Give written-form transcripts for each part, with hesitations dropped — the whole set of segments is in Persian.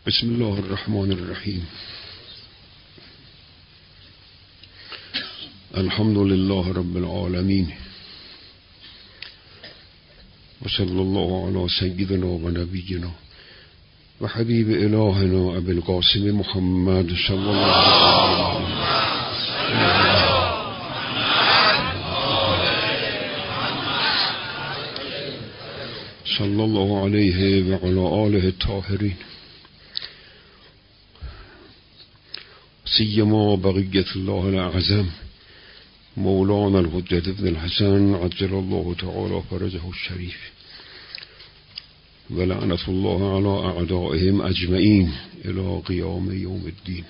بسم الله الرحمن الرحیم. الحمد لله رب العالمین و صلی الله علی سیدنا و نبینا و حبیب الهنا ابی القاسم محمد صلی الله علیه صلی الله علیه و علی آله الطاهرین سیما بقیت الله الاعظم مولانا الحجة ابن الحسن عجل الله تعالى فرجه الشريف ولعنة الله على أعدائهم أجمعين إلى قيام يوم الدين.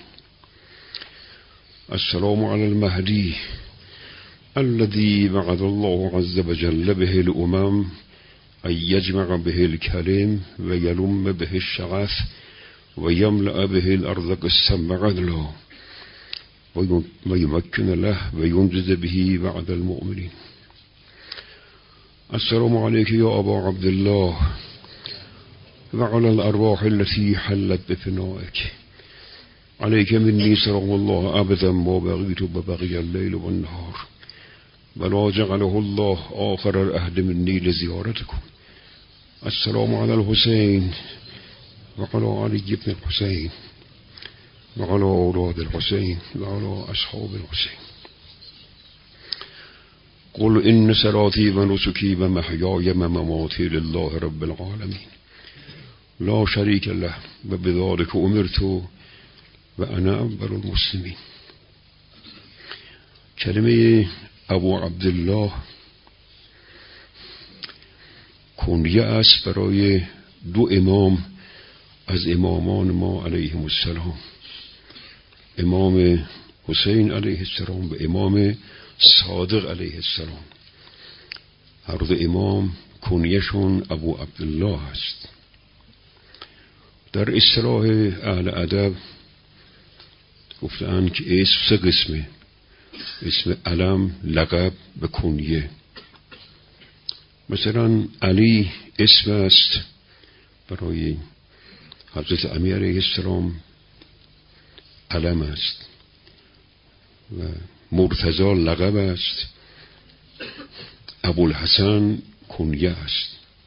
السلام على المهدي الذي بعث الله عز وجل به الأمم أن يجمع به الكلم ويلم به الشغف ويملأ به الأرض قسما عدلا ويمكن له وينجز به بعد المؤمنين. السلام عليك يا أبا عبد الله وعلى الأرواح التي حلت بفنائك. عليك مني سلام الله أبدا ما بغيت وبغي الليل والنهار ولا جعله الله آخر الأهد مني لزيارتكم. السلام على الحسين وعلى علي بن الحسين وعلى أولاد الحسين وعلى أصحاب الحسين. قل إن صلاتي ونسكي ومحياي ومماتي لله رب العالمين لا شريك له وبذلك أمرت وأنا أول المسلمين. کلمه ابو عبدالله کنیه است برای دو امام از امامان ما علیهم السلام، امام حسین علیه السلام و امام صادق علیه السلام. هر دو امام کنیه‌شون ابو عبدالله است. در اصطلاح اهل ادب گفتند که اسم سه قسمه: اسم علم، لقب و کنیه. مثلا علی اسم است برای حضرت امیر علیه السلام، علم است، و مرتضی لقب است، ابوالحسن کنیه است.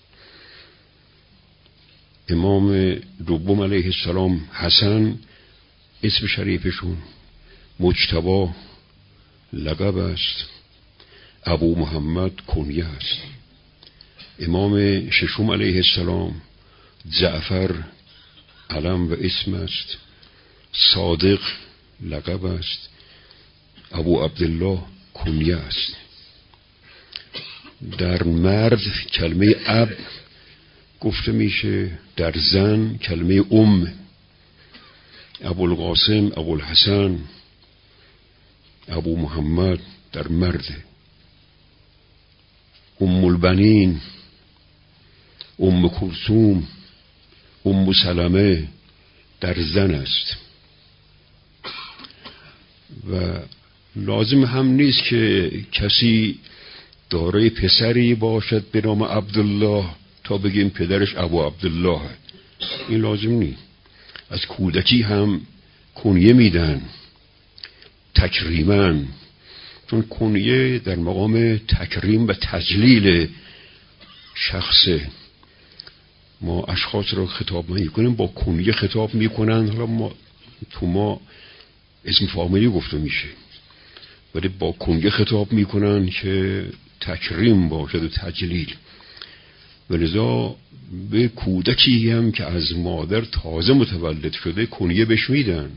امام دوم علیه السلام حسن اسم شریفشون، مجتبی لقب است، ابو محمد کنیه است. امام ششم علیه السلام جعفر علم و اسم است، صادق لقب است، ابو عبدالله کنیه است. در مرد کلمه اب گفته میشه، در زن کلمه ابوالقاسم، ابوالحسن، ابو محمد در مرد. البنین، کلثوم، سلمه در زن است. و لازم هم نیست که کسی دارای پسری باشد به نام عبدالله تا بگیم پدرش ابو عبدالله. این لازم نیست. از کودکی هم کنیه میدن تکریما، چون کنیه در مقام تکریم و تجلیل شخصه. ما اشخاص را خطاب میکنیم با کنیه خطاب میکنن. حالا ما اسم فامیلی گفته میشه، ولی با کنیه خطاب میکنن که تکریم باشد و تجلیل. ولذا به کودکی هم که از مادر تازه متولد شده کنیه بهش میدن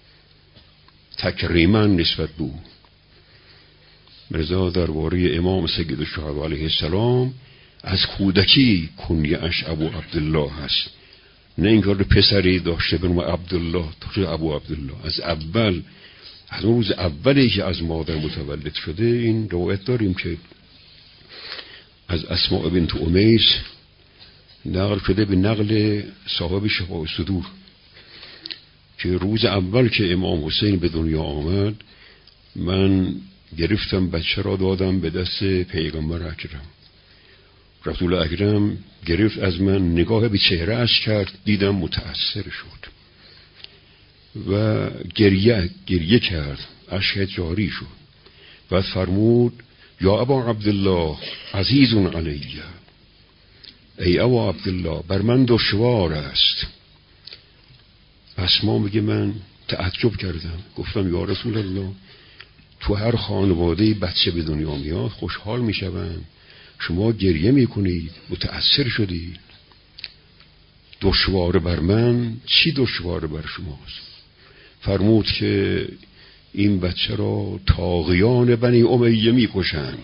تکریما نسبت به او. ولذا درباره امام سید الشهدا علیه السلام از کودکی کنیه اش ابو عبدالله هست، نه اینکار پسری داشته به نام عبدالله تا شده ابو عبدالله. از اول، از اون روز اولی که از مادر متولد شده این روایت داریم که از اسماء بنت امیس نقل شده به نقل صاحب شفاء الصدور که روز اول که امام حسین به دنیا آمد من گرفتم بچه را دادم به دست پیغمبر اکرم. رسول اکرم گرفت از من، نگاه به چهره اش کرد، دیدم متأثر شد. و گریه کرد، اشک جاری شد. بعد فرمود یا ابا عبدالله عزیز علیه، ای ابا عبدالله بر من دشوار است. اسما میگه من تعجب کردم، گفتم یا رسول الله تو هر خانواده بچه به دنیا میاد خوشحال میشون، شما گریه میکنید، متأثر شدید. دشوار بر من؟ چی دشوار بر شماست؟ فرمود که این بچه را طاغیان بنی امیه میکشند.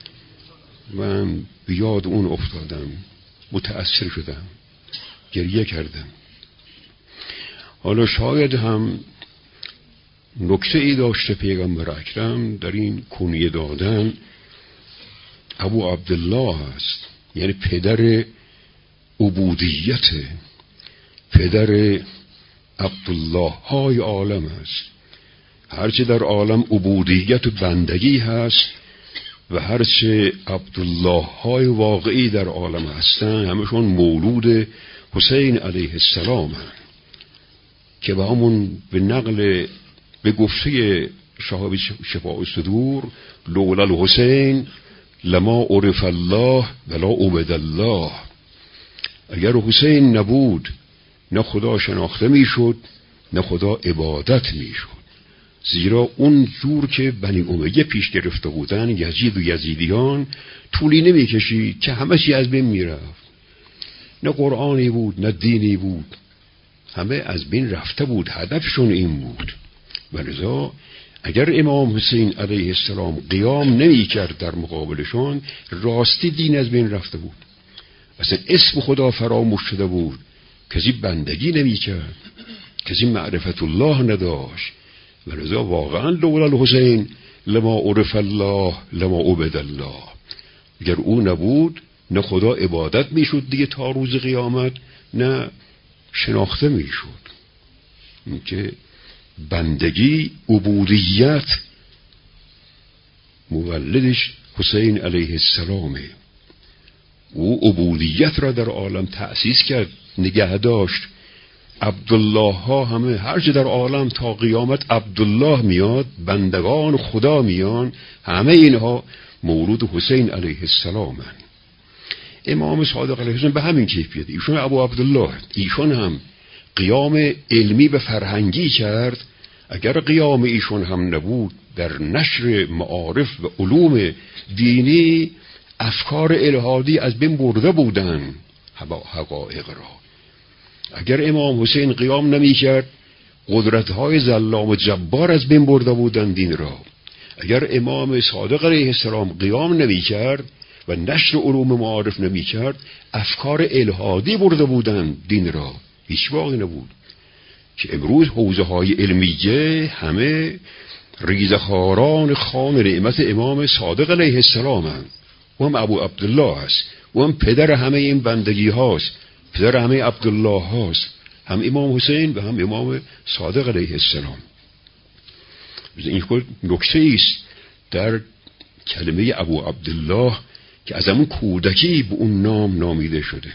من بیاد اون افتادم، متأثر شدم، گریه کردم. حالا شاید هم نکته ای داشته پیغمبر اکرم در این کنیه دادن. ابو عبدالله است، یعنی پدر عبودیت، پدر عبدالله های عالم است. هرچه در عالم عبودیت و بندگی هست و هرچه عبدالله های واقعی در عالم هستن همشون مولود حسین علیه السلام هست که به همون به نقل به گفته صاحب شفاء الصدور لولا الحسین لما عرف الله ولا عبد الله. اگر حسین نبود نه خدا شناخته میشد نه خدا عبادت میشد. زیرا اون جور که بنی امیه پیش گرفته بودن، یزید و یزیدیان، طولی نمیکشید که همه چی از بین میرفت. نه قرآنی بود نه دینی بود، همه از بین رفته بود، هدفشون این بود. ولذا اگر امام حسین علیه السلام قیام نمی کرد در مقابلشون، راستی دین از بین رفته بود، اصلا اسم خدا فراموش شده بود، کسی بندگی نمی کرد، کسی معرفت الله نداشت. ولذا واقعا لولا الحسین لما عرف الله لما عبد الله. اگر او نبود نه خدا عبادت میشد دیگه تا روز قیامت، نه شناخته میشد. این که بندگی، عبودیت مولدش حسین علیه السلامه. او عبودیت را در عالم تأسیس کرد، نگه داشت. عبدالله ها همه هرچه در عالم تا قیامت عبدالله میاد، بندگان خدا میان، همه اینها مولود حسین علیه السلام هست. امام صادق علیه السلام به همین کیفیت، ایشون ابو عبدالله، ایشون هم قیام علمی به فرهنگی کرد. اگر قیام ایشون هم نبود در نشر معارف و علوم دینی، افکار الهادی از بین برده بودن حقایق را. اگر امام حسین قیام نمی کرد، قدرت‌های ظلام و جبار از بین برده بودن دین را. اگر امام صادق علیه السلام قیام نمی کرد و نشر علوم معارف نمی کرد، افکار الهادی برده بودن دین را. هیچ واقعی نبود که امروز حوزه های علمیه همه ریزخاران خوان نعمت امام صادق علیه السلام هم. و هم ابو عبدالله هست، و هم پدر همه این بندگی هاست، پدر همه عبدالله هاست، هم امام حسین و هم امام صادق علیه السلام. این نکته است در کلمه ابو عبدالله که از همون کودکی به اون نام نامیده شده.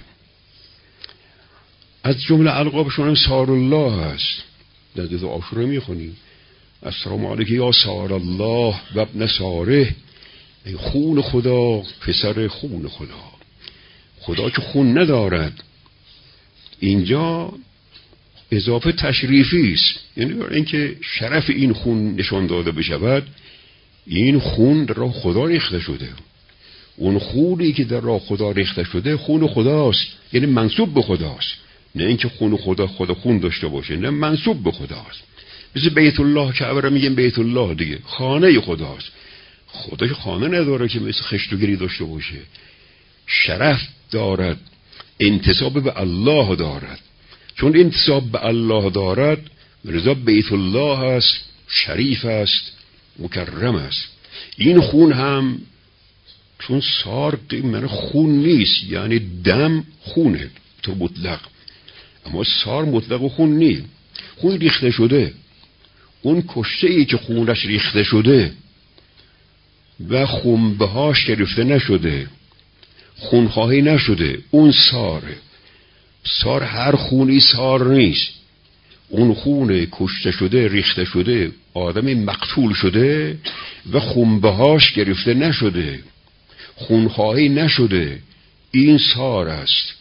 از جمله القابشون هم سار الله هست. در دو عاشورا میخونیم السلام علیکم یا سار الله و ابن ساره، خون خدا پسر خون خدا. خدا که خون ندارد، اینجا اضافه تشریفی است، یعنی برای اینکه شرف این خون نشان داده بشود، این خون در راه خدا ریخته شده. اون خونی که در راه خدا ریخته شده خون خداست، یعنی منسوب به خداست. نه اینکه خون خدا خون داشته باشه، نه، منسوب به خداست. مثل بیت الله که را میگیم بیت الله دیگه، خانه خداست. خدا که خانه نداره که مثل خشتوگیری داشته باشه. شرف دارد، انتساب به الله دارد. چون انتساب به الله دارد، لذا بیت الله است، شریف است، مکرم است. این خون هم چون سار من خون نیست، یعنی دم خونه تو مطلق، اما سار مطلق و خون نیست. خون ریخته شده، اون کشته ای که خونش ریخته شده و خونبهاش گرفته نشده، خونخواهی نشده، اون ساره. سار هر خونی سار نیست. اون خون کشته شده، ریخته شده، آدم مقتول شده و خونبهاش گرفته نشده، خونخواهی نشده، این سار است.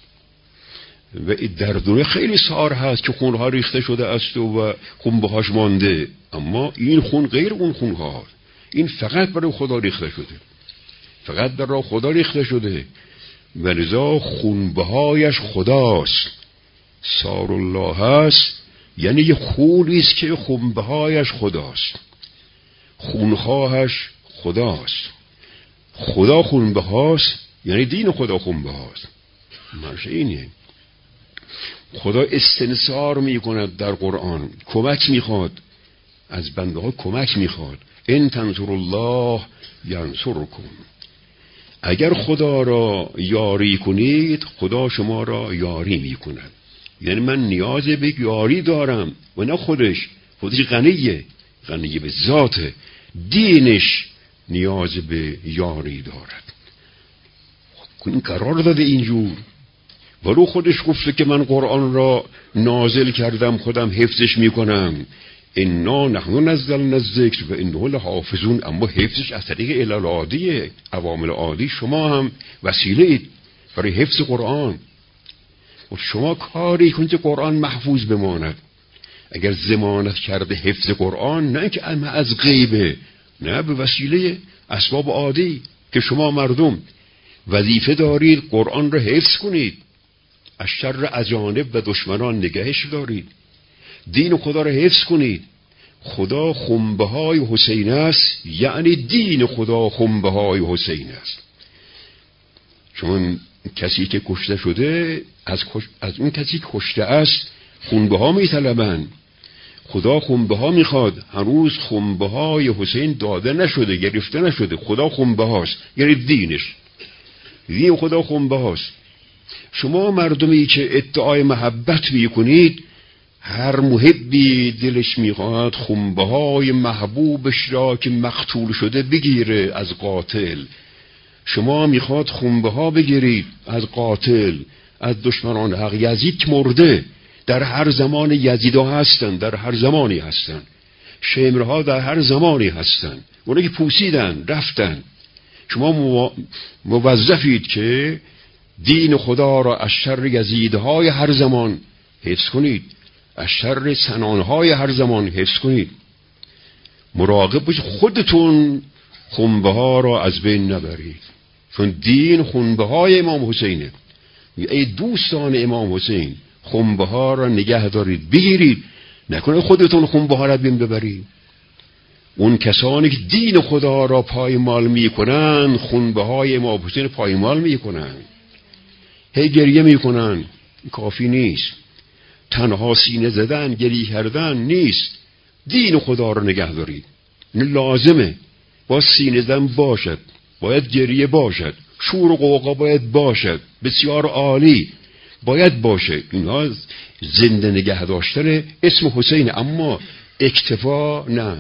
و در دنیا خیلی سار هست که خونها ریخته شده است و خونبهاش مانده، اما این خون غیر اون خونها، این فقط برای خدا ریخته شده، فقط در راه خدا ریخته شده و لذا خونبهایش خداست. سار الله هست یعنی یه خونی است که خونبهایش خداست، خونخواهش خداست. خدا خونبهاست یعنی دین خدا خونبهاست. مرشه اینه. خدا استنصار میکند در قرآن، کمک میخواد از بنده ها، کمک میخواد. ان تنصروا الله ینصرکم. اگر خدا را یاری کنید خدا شما را یاری میکند. یعنی من نیاز به یاری دارم و نه خودش غنیه به ذات، دینش نیاز به یاری دارد. این قرار داده اینجور، ولو خودش گفته که من قرآن را نازل کردم، خودم حفظش میکنم، انا نحن نزلنا الذکر و انه لحافظون، اما حفظش از طریق العادیه، عوامل عادی. شما هم وسیله اید برای حفظ قرآن و شما کاری کنید که قرآن محفوظ بماند. اگر ضمانت کرده حفظ قرآن، نه که از غیبه، نه، به وسیله اسباب عادی که شما مردم وظیفه دارید قرآن را حفظ کنید، از شر اجانب و دشمنان نگهش دارید، دین خدا را حفظ کنید. خدا خنبهای حسین است، یعنی دین خدا خنبهای حسین است. چون کسی که کشته شده از اون کسی که کشته است خنبه ها می طلبن. خدا خنبه ها می خواد. هنوز خنبه های حسین داده نشده، گرفته نشده. خدا خنبه هاست یعنی دینش، دین خدا خنبه هاست. شما مردمی که ادعای محبت می کنید، هر محبی دلش میخواد خنبه های محبوبش را که مقتول شده بگیره از قاتل. شما میخواد خنبه ها بگیرید از قاتل، از دشمنان حق. یزید مرده، در هر زمان یزیدها هستن، در هر زمانی هستن. شمرها در هر زمانی هستن، اونایی که پوسیدن رفتن. شما موظفید که دین خدا را از شر یزیدهای هر زمان حفظ کنید، از شر سنانهای هر زمان حفظ کنید. مراقب باشید خودتون خنبه ها را از بین نبرید، چون دین خنبه های امام حسینه. ای دوستان امام حسین، خنبه ها را نگه دارید، بگیرید، نکنه خودتون خنبه ها را بین ببرید. اون کسانی که دین خدا را پایمال میکنن، خنبه های امام حسین پایمال میکنن. هی گریه میکنن، کافی نیست. تنها سینه زدن، گریه کردن نیست. دین خدا را نگه دارید، این لازمه. با سینه زدن باشد، باید گریه باشد، شور و قوقا باید باشد، بسیار عالی باید باشه. اینها زنده نگه داشتن اسم حسین. اما اکتفا نه،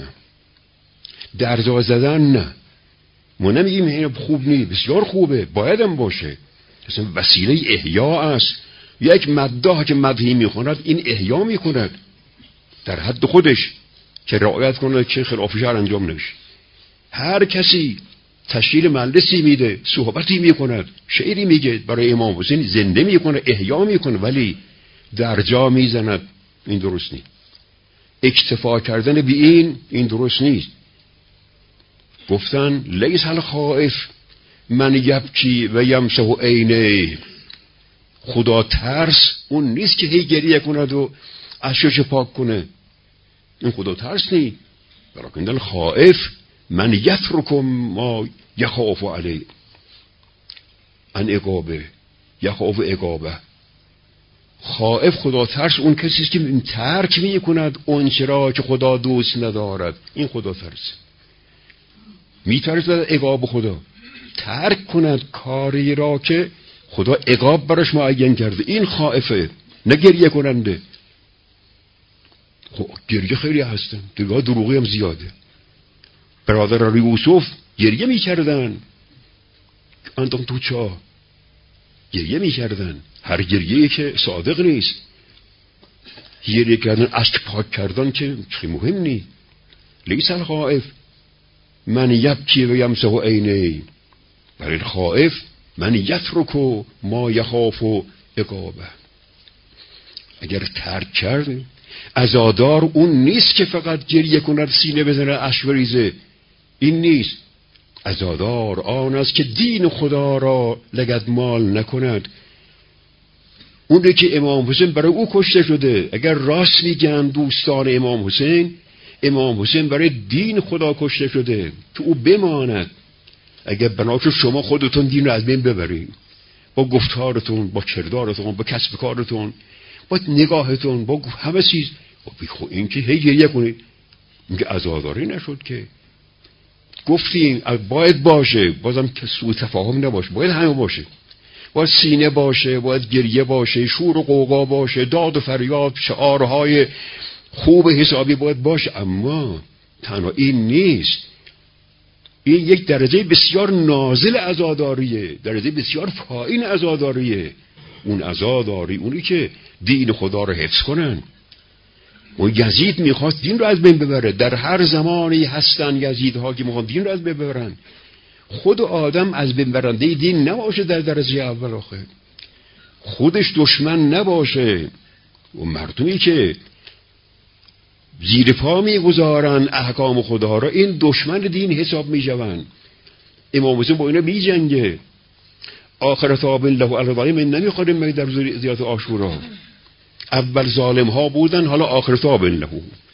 درجا زدن نه. ما نمیگیم این خوب نیست، بسیار خوبه، بایدم باشه. اصلا وسیله احیا است. یک مداح که مدحی میخوند، این احیا میکند در حد خودش، که رعایت کنه که خلاف شرع انجام نشه. هر کسی تشکیل مجلسی میده، صحبتی میکند، شعری میگه برای امام حسین، زنده میکنه، احیا میکنه، ولی درجا میزند. این درست نیست. اکتفا کردن به این درست نیست. گفتن لیس الخائف من یبکی و یمسح عینه. خدا ترس اون نیست که هی گریه کند و اشکش پاک کنه. این خدا ترس نیست. بلکه الخائف من یترکم ما یخاف علی ان عقابه، یخاف عقابه. خائف خدا ترس اون کسی است که ترک می کند اون چرا که خدا دوست ندارد. این خدا ترس، می ترسد عقاب خدا، ترک کند کاری را که خدا عقاب براش معین کرده. این خائفه، نه گریه کننده. خب گریه خیلی هستن، دیگه دروغی هم زیاده. برادر یوسف گریه میکردن، اندام تو چاه گریه میکردن. هر گریه‌ای که صادق نیست. گریه کردن، اشک پاک کردن که خیلی مهم نیست. لیس الخائف من یبکی و یمسح عینیه، برای الخائف من یترک ما یخاف عقابه. اگر ترک کرد، عزادار اون نیست که فقط گریه کند، سینه بزنه، اشک بریزه. این نیست. عزادار آن است که دین خدا را لگدمال نکند. اون که امام حسین برای او کشته شده. اگر راست میگن دوستان امام حسین برای دین خدا کشته شده که او بماند. اگر بنابراین شما خودتون دین رو از بین ببرین، با گفتارتون، با کردارتون، با کسب کارتون، با نگاهتون، با همه چیز، این که هی گریه کنید، میگه عزاداری نشد که. گفتیم باید باشه، بازم که سوء تفاهم نباشه، باید همه باشه، باید سینه باشه، باید گریه باشه، شور و غوغا باشه، داد و فریاد، شعارهای خوب حسابی باید باشه. اما تنها این نیست. این یک درجه بسیار نازل عزاداریه، درجه بسیار پایین عزاداریه. اون عزاداری اونی که دین خدا رو حفظ کنن. و یزید میخواست دین رو از بین ببره. در هر زمانی هستن یزیدها که میخوان دین رو از بین ببرن. خود آدم از بین برنده دین نباشه در درجه اول، آخه خودش دشمن نباشه. و مردمی که زیر پا میگذارن احکام خدا را، این دشمن دین حساب میشون. امام حسین با اینا میجنگه. آخر تاب له الظالم نمیخوریم مگه در زیارت عاشورا. اول ظالم ها بودن، حالا آخر تاب له.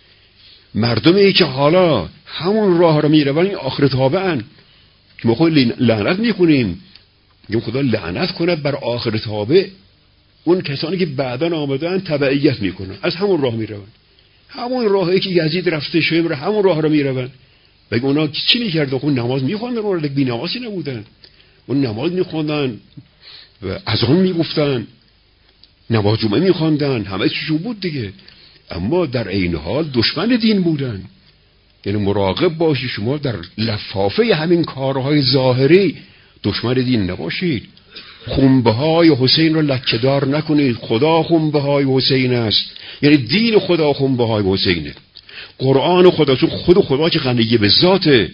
مردمی که حالا همون راه را میرون، این آخر تابن که ما خود لعنت میکنیم، میگم خدا لعنت کنه بر آخر تابه. اون کسانی که بعداً آمدن تبعیت میکنن، از همون راه میرون، همون راهی که یزید رفته شده، همون راه را میرون. بگه اونا چی میکردن؟ خود نماز میخوندن، اونا بی نمازی نبودن. اون نماز میخوندن و اذان میگفتن، نماز جمعه میخوندن، همه چیشون بود دیگه. اما در عین حال دشمن دین بودن. یعنی مراقب باشید شما در لفافه همین کارهای ظاهری دشمن دین نباشید. خنبه های حسین رو لکه‌دار نکنید. خدا خنبه های حسین است، یعنی دین خدا خنبه های حسینه. قرآن خدا، چون خود خدا که غنی به ذاته،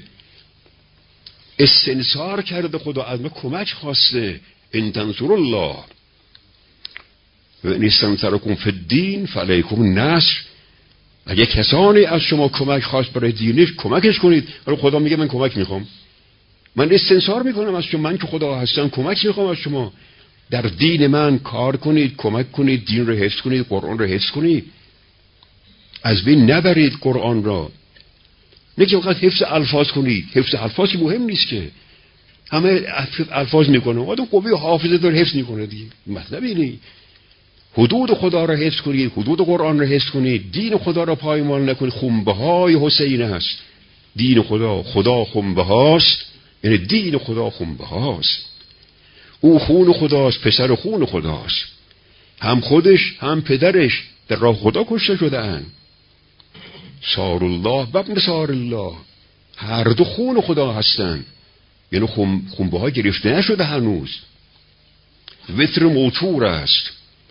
استنصار کرده، خدا از ما کمک خواسته. ان تنصروا الله و ان استنصرکم فی الدین فعلیکم النصر. اگه کسانی از شما کمک خواست برای دینش، کمکش کنید. ولی خدا میگه من کمک میخوام، من استنصار میکنم از شما، من که خدا هستم کمک میخوام از شما. در دین من کار کنید، کمک کنید، دین رو حفظ کنید، قرآن رو حفظ کنید. از بین نبرید قرآن را. نه که فقط حفظ الفاظ کنید. حفظ الفاظی مهم نیست که همه الفاظ میکنه، آدم قوی حافظه داره حفظ میکنه دیگه. مطلب اینه حدود خدا را حفظ کنید، حدود قرآن را حفظ کنید، دین خدا را پایمال نکنید. خنبه های حسین است دین خدا. خدا خنبه هاست، یعنی دین خدا خنبه هاست. او خون خداست، پسر خون خداست. هم خودش هم پدرش در راه خدا کشته شده اند. سار الله و ابن سار الله، هر دو خون خدا هستند. یعنی خنبه ها گرفته نشده هنوز. وتر موتور است.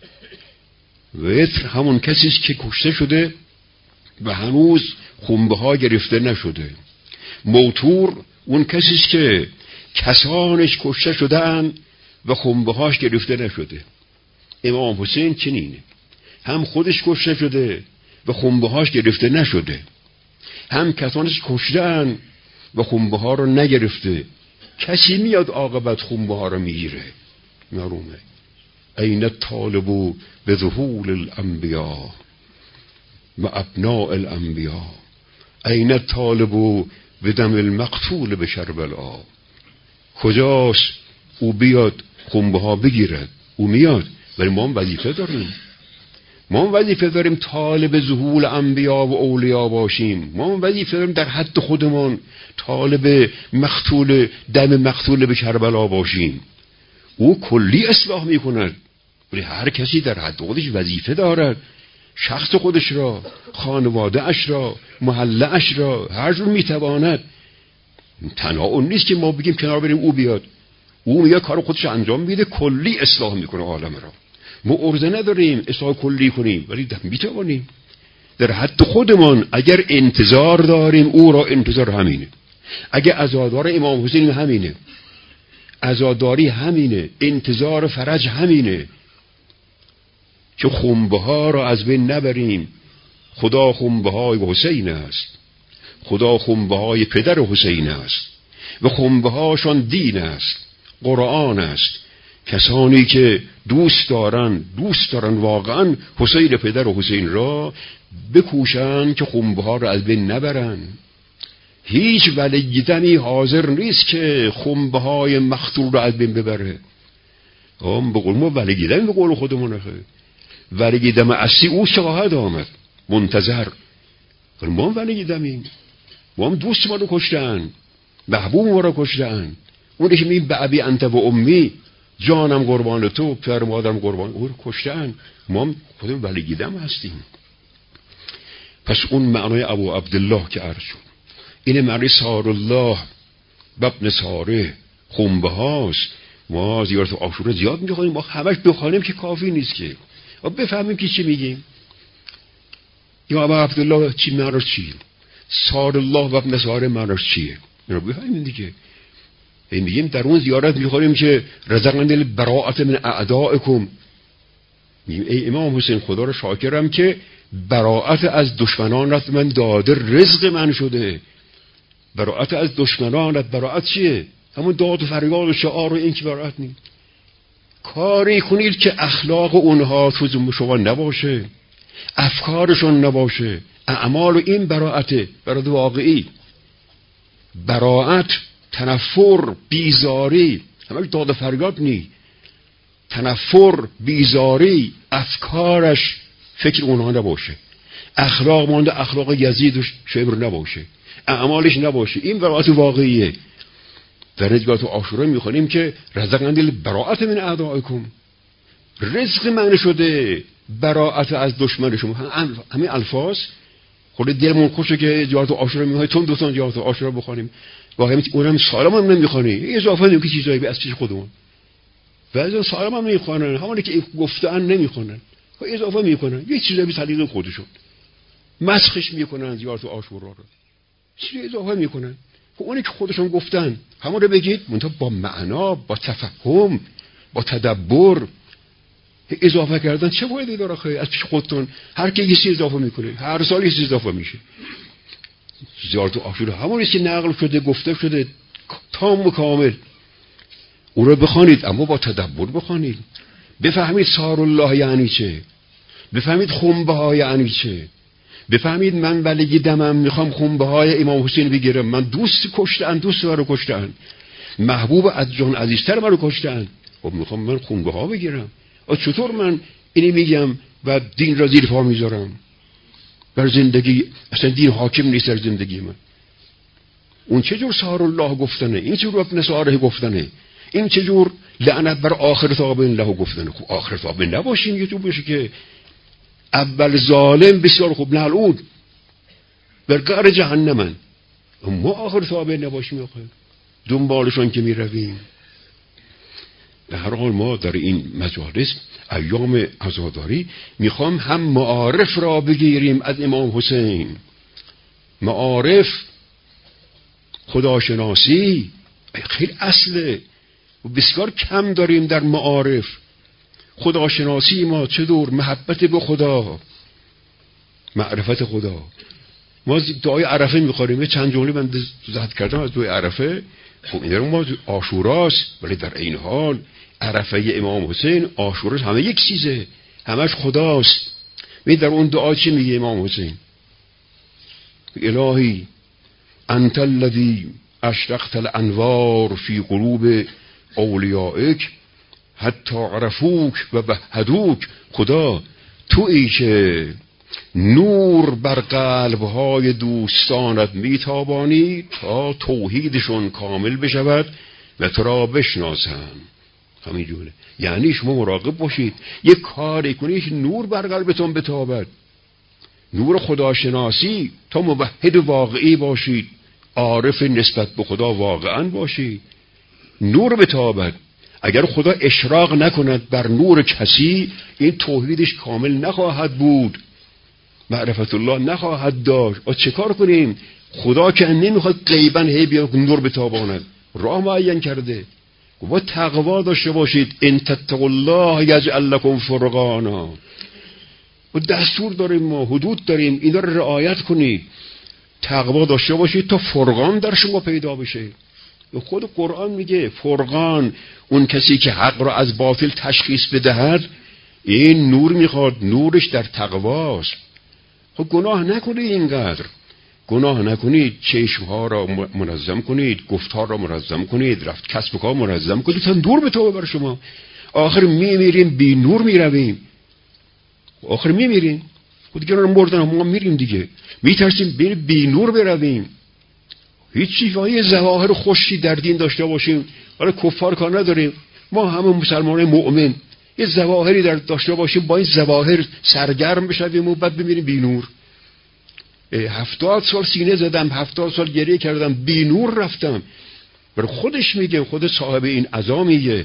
وتر همون کسی است که کشته شده و هنوز خنبه ها گرفته نشده. موتور اون کسی است که کسانش کشته شدن و خنبه هاش گرفته نشده. امام حسین چنینه، هم خودش کشته شده و خنبه هاش گرفته نشده، هم کسانش کشتن و خنبه ها رو نگرفته. کسی میاد عاقبت خنبه ها رو میگیره. معلومه این الطالب به ظهور الانبیاء و ابناء الانبیاء، این الطالب به دم المقتول به کربلا. کجاست او بیاد خنبه ها بگیرد؟ او میاد، ولی ما هم وظیفه داریم. ما هم وظیفه داریم طالب ظهور انبیا و اولیا باشیم. ما هم وظیفه داریم در حد خودمان طالب مقتول دم مقتول به کربلا باشیم. او کلی اصلاح میکند، ولی هر کسی در حد خودش وظیفه دارد. شخص خودش را، خانواده اش را، محله اش را، هر جور میتواند. تنها اون نیست که ما بگیم کنار بریم او بیاد. او میاد کار خودش انجام میده، کلی اصلاح میکنه عالم را. ما ارزه نداریم اصلاح کلی کنیم، ولی میتوانیم در حد خودمان. اگر انتظار داریم او را انتظار همینه. اگر عزادار امام حسین همینه، عزاداری همینه، انتظار فرج همینه که خنبه ها را از بین نبریم. خدا خنبه های حسین است، خدا خنبه های پدر حسین است و خنبه هاشان دین است، قرآن است. کسانی که دوست دارن واقعا حسین پدر و حسین را بکوشن که خنبه ها را از بین نبرن. هیچ ولی دمی حاضر نیست که خنبه های مقتول را از بین ببره. به قول ما ولی دمی به قول خودمونه، ولی دم اصلی او شواهد آمد منتظر. ما هم ولی دمیم، ما هم دوست ما رو کشتن، محبوب ما رو کشتن. اونی که میگیم به ابی انت و امی، جانم قربان تو، پدر مادرم قربان، او رو کشتن. ما هم خودمون ولی دم هستیم. پس اون معنای ابو عبدالله که عرض شد، این معنی سار الله ابن ساره خنبه هاست. ما زیارت عاشورا زیاد میخونیم، ما همش بخوانیم که کافی نیست که بفهمیم که چی میگیم. یا ابو عبدالله چی معناش چیه، سار الله و ابن ساره معناش چیه، این رو بفهمیم دیگه. میگیم در اون زیارت میخونیم که رزقنی البراءة من اعدائکم. میگیم ای امام حسین خدا رو شاکرم که براءت از دشمنانت من داده، رزق من شده. براءت از دشمنانت، براءت چیه؟ همون داد و فریاد و شعار و این که براءت نیست. کاری کنید که اخلاق اونها تو شما نباشه، افکارشون نباشه، اعمال و این براءته، براءت واقعی. براءت تنفر، بیزاری، همش داد و فریاد نی. تنفر، بیزاری، افکارش فکر اونها نباشه، اخلاق مانده اخلاق یزید و شبر نباشه، اعمالش نباشه. این براءت واقعیه. در نجات عاشورا میخونیم که رزقنی البراءة من اعدائکم، رزق من شده براءت از دشمن شما. همین الفاظ خود دلمون خوشه که جهات عاشورا میخوایم تون دوستان جهات عاشورا بخونیم، واقعا اونم سالم هم نمیخونی، اضافه نمی که چیزایی به از پیش خودمون. بعضی سالم هم نمیخونن، همونی که گفتن نمیخونن، اضافه میکنن یه چیزایی به سلیقه خودشون، مسخش میکنن زیارت عاشورا رو، چیزی اضافه میکنن. اونی که خودشون گفتن همون رو بگید، منتها با معنا، با تفهم، با تدبر. اضافه کردن چه فایده داره خیلی از پیش خودتون؟ هر کی یه چیز اضافه میکنه، هر سال یه چیز اضافه میشه. زیارت عاشورا همونی که نقل شده، گفته شده تام و کامل، اون رو بخوانید، اما با تدبر بخوانید، بفهمید سار الله یعنی چه، بفهمید خنبه ها یعنی چه، بفهمید من ولی دمم میخوام خنبه های امام حسین بگیرم، من دوست کشتن، دوست رو کشتن، محبوب از جان عزیزتر من رو کشتن، خب میخوام من خنبه ها بگیرم. چطور من اینی میگم و دین را زیر پا میذارم؟ بر زندگی اصلا دین حاکم نیست در زندگی من. اون چجور سار الله گفتنه، این چجور ابن ساره گفتنه، این چجور لعنت بر آخر تابعین له گفتنه. خب آخر تابعین نباشیم، یه تو بشه که اول ظالم بسیار خوب نلعود بر قعر جهنمن، ما آخر تابعین نباشیم، آخر دنبالشون که می رویم. به هر حال ما در این مجالس ایام عزاداری میخوام هم معارف را بگیریم از امام حسین، معارف، خداشناسی خیلی اصله و بسیار کم داریم در معارف. خداشناسی ما چه دور، محبت به خدا، معرفت خدا. ما دعای عرفه میخوریم، چند جمله من زد کردم از دعای عرفه. خب این ما عاشوراست، ولی در این حال عرفه امام حسین، عاشوراست، همه یک چیزه، همش خداست. می در اون دعا چی میگه امام حسین؟ الهی انت الذی اشرقت الانوار فی قلوب اولیائک حتی عرفوک و وحدوک. خدا تویی که نور بر قلبهای دوستانت میتابانی تا توحیدشون کامل بشود و تو را بشناسند. همین جوره. یعنی شما مراقب باشید، یک کاری کنید نور بر قلبتون بتابد، نور خداشناسی، تا موحد واقعی باشید، عارف نسبت به خدا واقعا باشید، نور بتابد. اگر خدا اشراق نکند بر نور کسی، این توحیدش کامل نخواهد بود، معرفت الله نخواهد داشت. و چه کار کنیم؟ خدا که نمیخواد غیبا هی بیا نور بتاباند، راه معین کرده. و تقوا داشته باشید، ان تتقوا الله یجعل لكم فرقانا. و دستور داریم، ما حدود داریم، اینا رو رعایت کنید. تقوا داشته باشید تا فرقان در شما پیدا بشه. خود قرآن میگه فرقان، اون کسی که حق را از باطل تشخیص بدهد، این نور میخواد، نورش در تقواست. خب گناه نکنید، اینقدر گناه نکنید، چشمها را منظم کنید، گفتار را منظم کنید، رفت کسب و کار منظم کنید تا نور بتابه بر شما. آخر میمیریم بی نور میرویم، آخر میمیریم. خود دیگه مردن ما میریم دیگه، میترسیم بی نور برویم. هیچ چیزهای ظواهر خوشی در دین داشته باشیم، حالا کفار کار نداریم، ما همه مسلمان مؤمن یه ظواهری داشته باشیم، با این ظواهر سرگرم بشویم و بعد بمیریم بی نور. 70 سال سینه زدم، 70 سال گریه کردم، بی نور رفتم. برای خودش میگه، خود صاحب این عزا میگه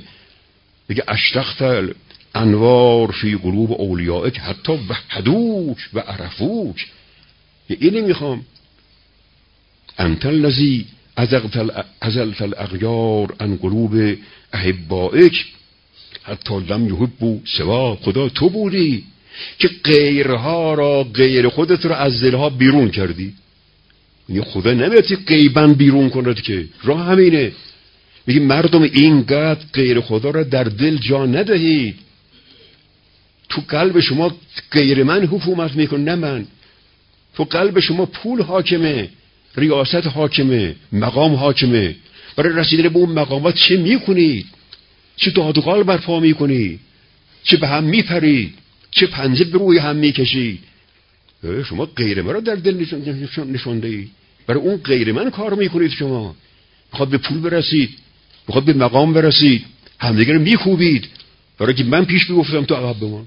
اشتخت انوار فی قلوب اولیائک حتی وحدوک و عرفوک. اینی میخوام، انت الذی ازلت الاغیار عن قلوب احبائک حتی لم یحبوا سوا. خدا تو بودی که غیرها را، غیر خودت را از دلها بیرون کردی. میگه خدا نمیاد غیبا بیرون کند که، راه همینه. میگه مردم اینقدر غیر خدا را در دل جا ندهید. تو قلب شما غیر من حکومت میکنه، نه من. تو قلب شما پول حاکمه، ریاست حاکمه، مقام حاکمه. برای رسیدن به اون مقامات چه میکنید؟ چه دادقال برپا میکنید؟ چه به هم میپرید؟ چه پنجه به روی هم میکشید؟ شما غیر من را در دل نشانده اید، برای اون غیر من کار میکنید. شما بخواد به پول برسید، بخواد به مقام برسید، همدیگه رو میکوبید برای که من پیش بگفتم تو عقب بمان.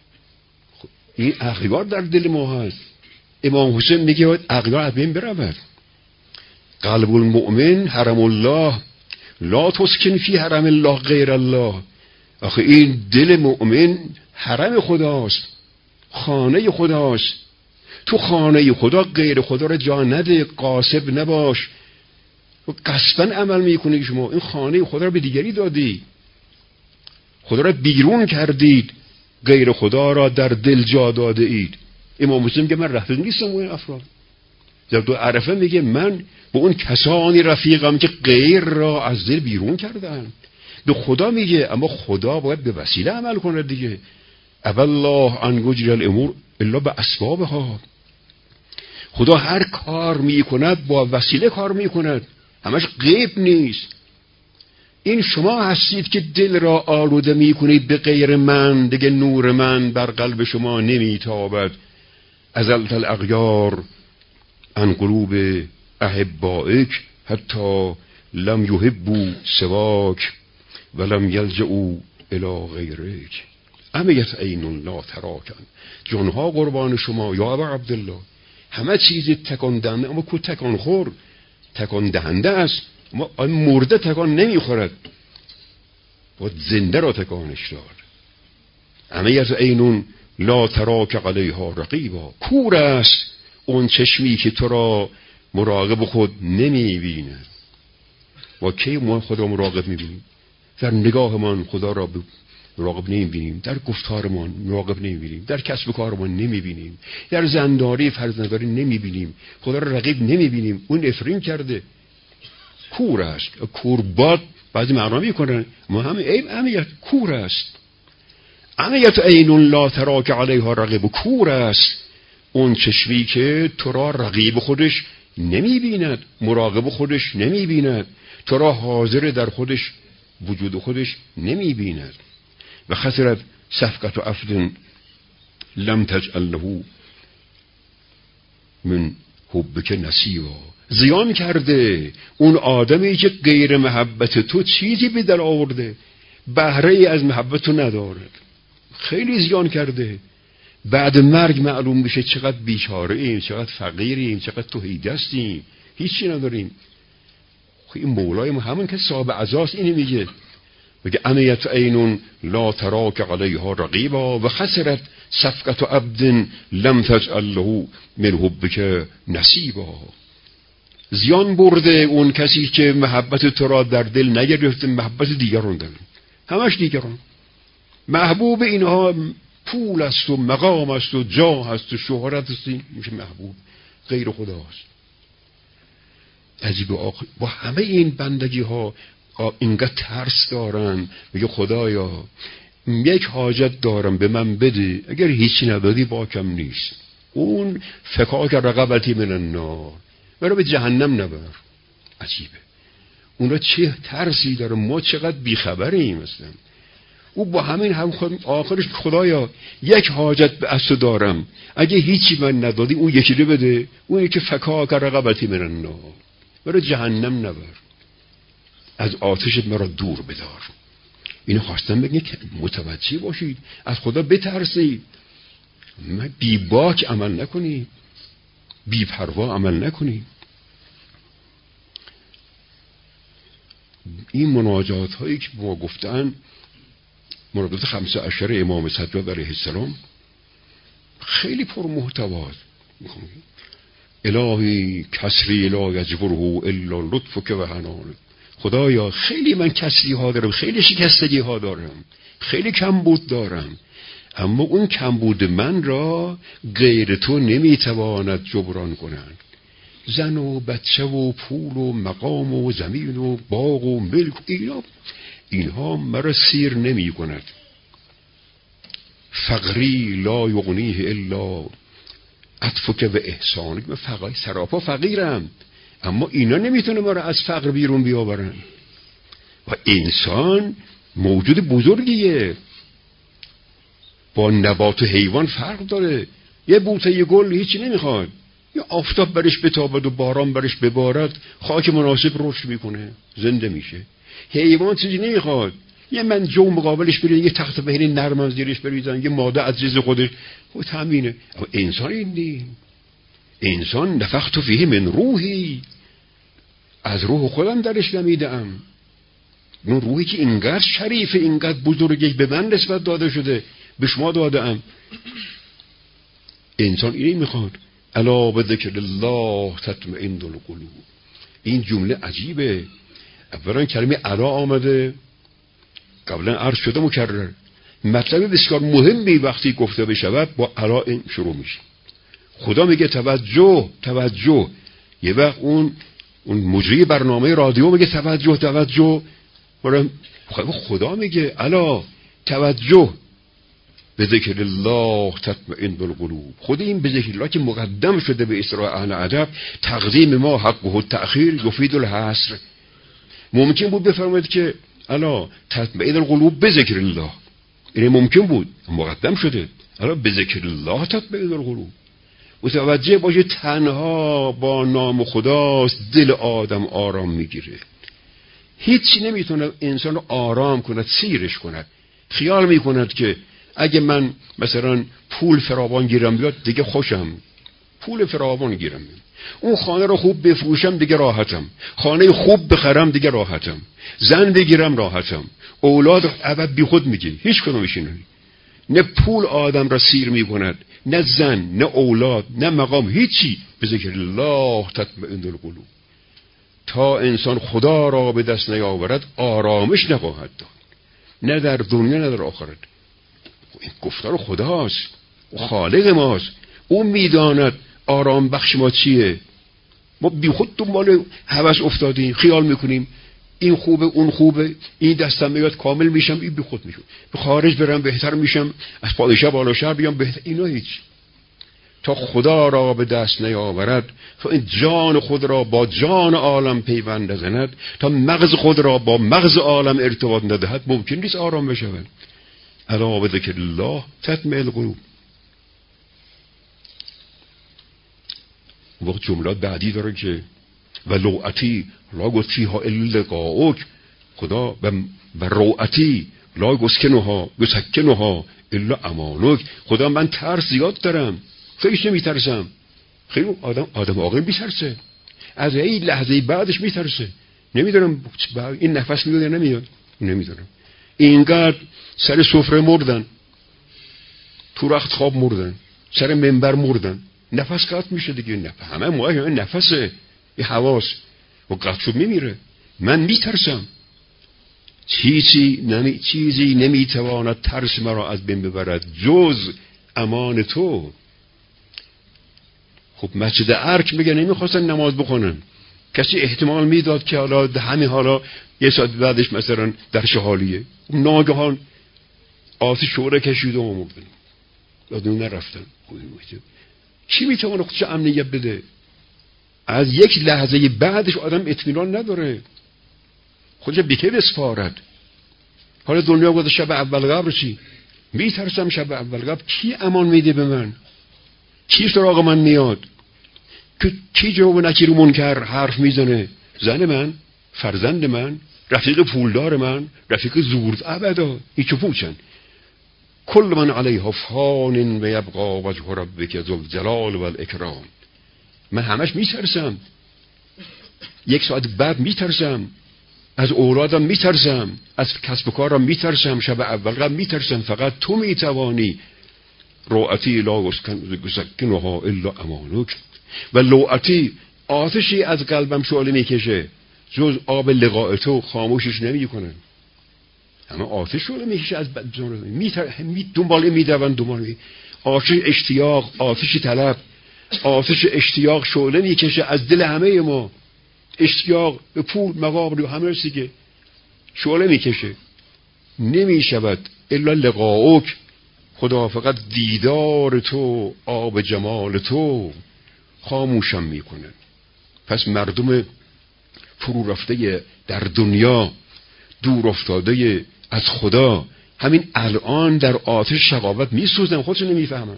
این اغیار در دل ما هست. امام حسین میگه باید اغیار از بین برود. قلب المؤمن حرم الله لا تسکن فی حرم الله غیر الله. آخه این دل مؤمن حرم خداست، خانه خداست. تو خانه خدا غیر خدا را جا نده، غاصب نباش. و قصبا عمل میکنی شما، این خانه خدا را به دیگری دادی، خدا را بیرون کردید، غیر خدا را در دل جا داده اید. امام مسلم میگه من رفیق نیستم با این افراد. در دو عرفه میگه من با اون کسانی رفیقم که غیر را از دل بیرون کردن. به خدا میگه، اما خدا باید به وسیله عمل کنه دیگه. الله ان یجری الامور الا باسبابها. خدا هر کار میکند با وسیله کار میکند، همش غیب نیست. این شما هستید که دل را آلوده میکنید به غیر من، دیگه نور من بر قلب شما نمیتابد. ازلت الاغیار عن قلوب احبائک حتی لم یحبوا سواک ولم یلجؤوا الی غیرک. امیت عین لا تراکن. جانها قربان شما یا ابا عبدالله. همه چیز تکان دهنده، اما کو تکان خور؟ تکان دهنده است، اما مرده تکان نمیخورد، باید زنده را تکانش داد. امیت عین لا تراک علیها رقیبا. کور است اون چشمی که تو را مراقب خود نمیبیند. ما کی ما خدا مراقب میبینیم؟ در نگاهمان خدا را مراقب نمیبینیم، در گفتارمان مراقب نمیبینیم، در کسب و کارمان نمیبینیم، در زنداری فرزنداری نمیبینیم، خدا را رقیب نمیبینیم. اون افرین کرده، کور است. کورباد بعضی معنا میکنن، ما هم امیت کور است. امیت عین لا تراک علیها رقیب. کور است اون چشمی که تو را رقیب خودش نمیبیند، مراقب خودش نمیبیند، تو را حاضر در خودش، وجود خودش نمیبیند. و خسرت صفقت و عفد لم تجعل له من حبک نصیبا. زیان کرده اون آدمی که غیر محبت تو چیزی به در آورده، بهره از محبت تو ندارد. خیلی زیان کرده. بعد مرگ معلوم بشه چقدر بیچاره ایم، چقدر فقیریم، چقدر تهیدستیم، هیچی نداریم. این مولای ما همون که صاحب عزاست اینه میگه میگه امیت عین لا تراک علیها رقیبا و خسرت صفقت عبد لم تجعل له من حبک نصیبا. زیان برده اون کسی که محبت تو را در دل نگرفته، محبت دیگران داره، همش دیگران. محبوب اینها پول است و مقام است و جاه است و شهرت است، میشه محبوب، غیر خداست. عجیب. با همه این بندگی ها اینقدر ترس دارن، میگه خدایا یک حاجت دارم به من بده، اگر هیچی ندادی باکم نیست. اون فکاک رقبتی من النار، برای به جهنم نبر. عجیبه اونا چه ترسی داره، ما چقدر بیخبریم مثلا. او با همین هم آخرش خدایا یک حاجت به اصل دارم، اگه هیچی من ندادی اون یکی رو بده، اون یکی فکاک رقبتی من النار، برای جهنم نبر، از آتشت مرا دور بدار. اینو خواستم بگم که متوجه باشید، از خدا بترسید، بی باک عمل نکنید، بی پروا عمل نکنید. این مناجات هایی که ما گفتن مناجات 15 امام سجاد علیه السلام خیلی پر محتواست. الهی کسری لا یجبره الا لطفک و حنانک. خدایا خیلی من کسری ها دارم، خیلی شکستگی ها دارم، خیلی کمبود دارم، اما اون کمبود من را غیر تو نمیتواند جبران کنند. زن و بچه و پول و مقام و زمین و باغ و ملک، اینها مرا سیر نمی کند. فقری لا یغنیه الا عطفک و احسانک. من سراپا فقیرم، اما اینا نمیتونه مرا از فقر بیرون بیاورن. و انسان موجود بزرگیه، با نبات و حیوان فرق داره. یه بوته یه گل هیچی نمیخواد، یه آفتاب برش بتابد و باران برش ببارد، خاک مناسب رشد میکنه، زنده میشه. حیوان چیزی نمیخواد، یه من جو مقابلش بریزن، یه تخت بهینه نرم از زیرش بریزن، یه ماده از جز خودش، خود همینه. اما انسان این نیست. انسان نفخت فیه من روحی، از روح خودم درش نمیدم. اون روحی که اینقدر شریفه، اینقدر بزرگه، به من نسبت داده شده، به شما داده ام. انسان اینی میخواد. الا بذکر الله تطمئن القلوب. این جمله عجیبه. اولا کلمه الا آمده، قبلا عرض شده مکرر. مطلب بسیار مهمی وقتی گفته بشود با الا این شروع میشه. خدا میگه توجه توجه. یه وقت اون مجری برنامه رادیو میگه توجه توجه. خدا میگه الا توجه، به ذکر الله تطمئن القلوب. خود این به ذکر الله که مقدم شده به اسراء اهل ادب، تقدیم ما حقه التأخیر یفید الحصر. ممکن بود بفرمایید که الا تطمئن القلوب به ذکر الله، این ممکن بود، مقدم شده. الا به ذکر الله تطمئن القلوب. متوجه باشه تنها با نام خداست دل آدم آرام میگیره. هیچی نمیتونه انسان رو آرام کند، سیرش کند. خیال میکند که اگه من مثلا پول فراوان گیرم بیاد دیگه خوشم، پول فراوان گیرم بیاد، اون خانه رو خوب بفروشم دیگه راحتم، خانه خوب بخرم دیگه راحتم، زن بگیرم راحتم، اولاد ابد بی خود میگه. هیچ کدومش اینه. نه پول آدم را سیر میکند، نه زن، نه اولاد، نه مقام، هیچی. به ذکر الله تطمئن القلوب. تا انسان خدا را به دست نیاورد آرامش نخواهد داد، نه در دنیا نه در آخرت. این گفتار خداست، خالق ماست، اون میداند آرام بخش ما چیه. ما بی خود دنبال هوس افتادیم، خیال میکنیم این خوبه اون خوبه، این دستم میاد کامل میشم، این بی خود میشم، به خارج برم بهتر میشم، از پادشاه بالا شهر بیام بهتر. اینا هیچ. تا خدا را به دست نیاورد، تا این جان خود را با جان عالم پیوند نزند، تا مغز خود را با مغز عالم ارتباط ندهد، ممکن نیست آرام بشود. الا بذکر الله تطمئن القلوب. وقت جملات بعدی داره که و لوعتی لا گسیها الا لقاؤک. خدا و روعتی لا گسکنها الا امانک. خدا من ترس زیاد دارم، خیلی نمیترسم. خیلی آدم عاقل میترسه، از این لحظه بعدش میترسه. نمیدونم این نفس میاد یا نمیاد، نمیدونم. اینقدر سر سفره مردن، تو رخت خواب مردن، سر منبر مردن، نفس قطع میشه دیگه. همه موقع نفسه، یه حواس و قطع شد میمیره. من میترسم، چیزی نمیتواند ترس مرا از بین ببرد جز امان تو. خب مسجد ارک میگه نمیخواستن نماز بخونن، کسی احتمال میداد که حالا همین حالا یه ساعت بعدش مثلا در شهالیه، ناگهان آتش شعله کشید و مردن، یادون نرفتن. چی میتونه خودش امنیت بده؟ از یک لحظه بعدش آدم اطمینان نداره، خودش بیکه بسپارد. حالا دنیا گفت شب اول قبر چی؟ میترسم شب اول قبر کی امان میده به من؟ کی سراغ من میاد؟ که کی جواب نکیر و منکر حرف میزنه؟ زن من، فرزند من، رفیق پولدار من، رفیق زورد ابدا هیچ پوچن. کل من علیها فان و یبقى وجه ربک ذو الجلال و الاکرام. من همش میترسم، یک ساعت بعد میترسم، از اولادم میترسم، از کسب و کارم میترسم، شب اول قبل میترسم. فقط تو میتوانی. روعتی لا یسکنها الا امانک. و لوعتی آتشی از قلبم شعله میکشه جز آب لقاء تو خاموشش نمیکنه. همه آتش شعله میکشه از دنبال میدون. آتش اشتیاق، آتش طلب، آتش اشتیاق شعله میکشه از دل همه ما. اشتیاق به پول، مقام و همه چیزی شعله میکشه. نمیشود الا لقاؤک. خدا فقط دیدار تو، آب جمال تو خاموشم میکنه. پس مردم فرو رفته در دنیا، دور افتاده از خدا، همین الان در آتش شقاوت میسوزن، خودشون نمیفهمن.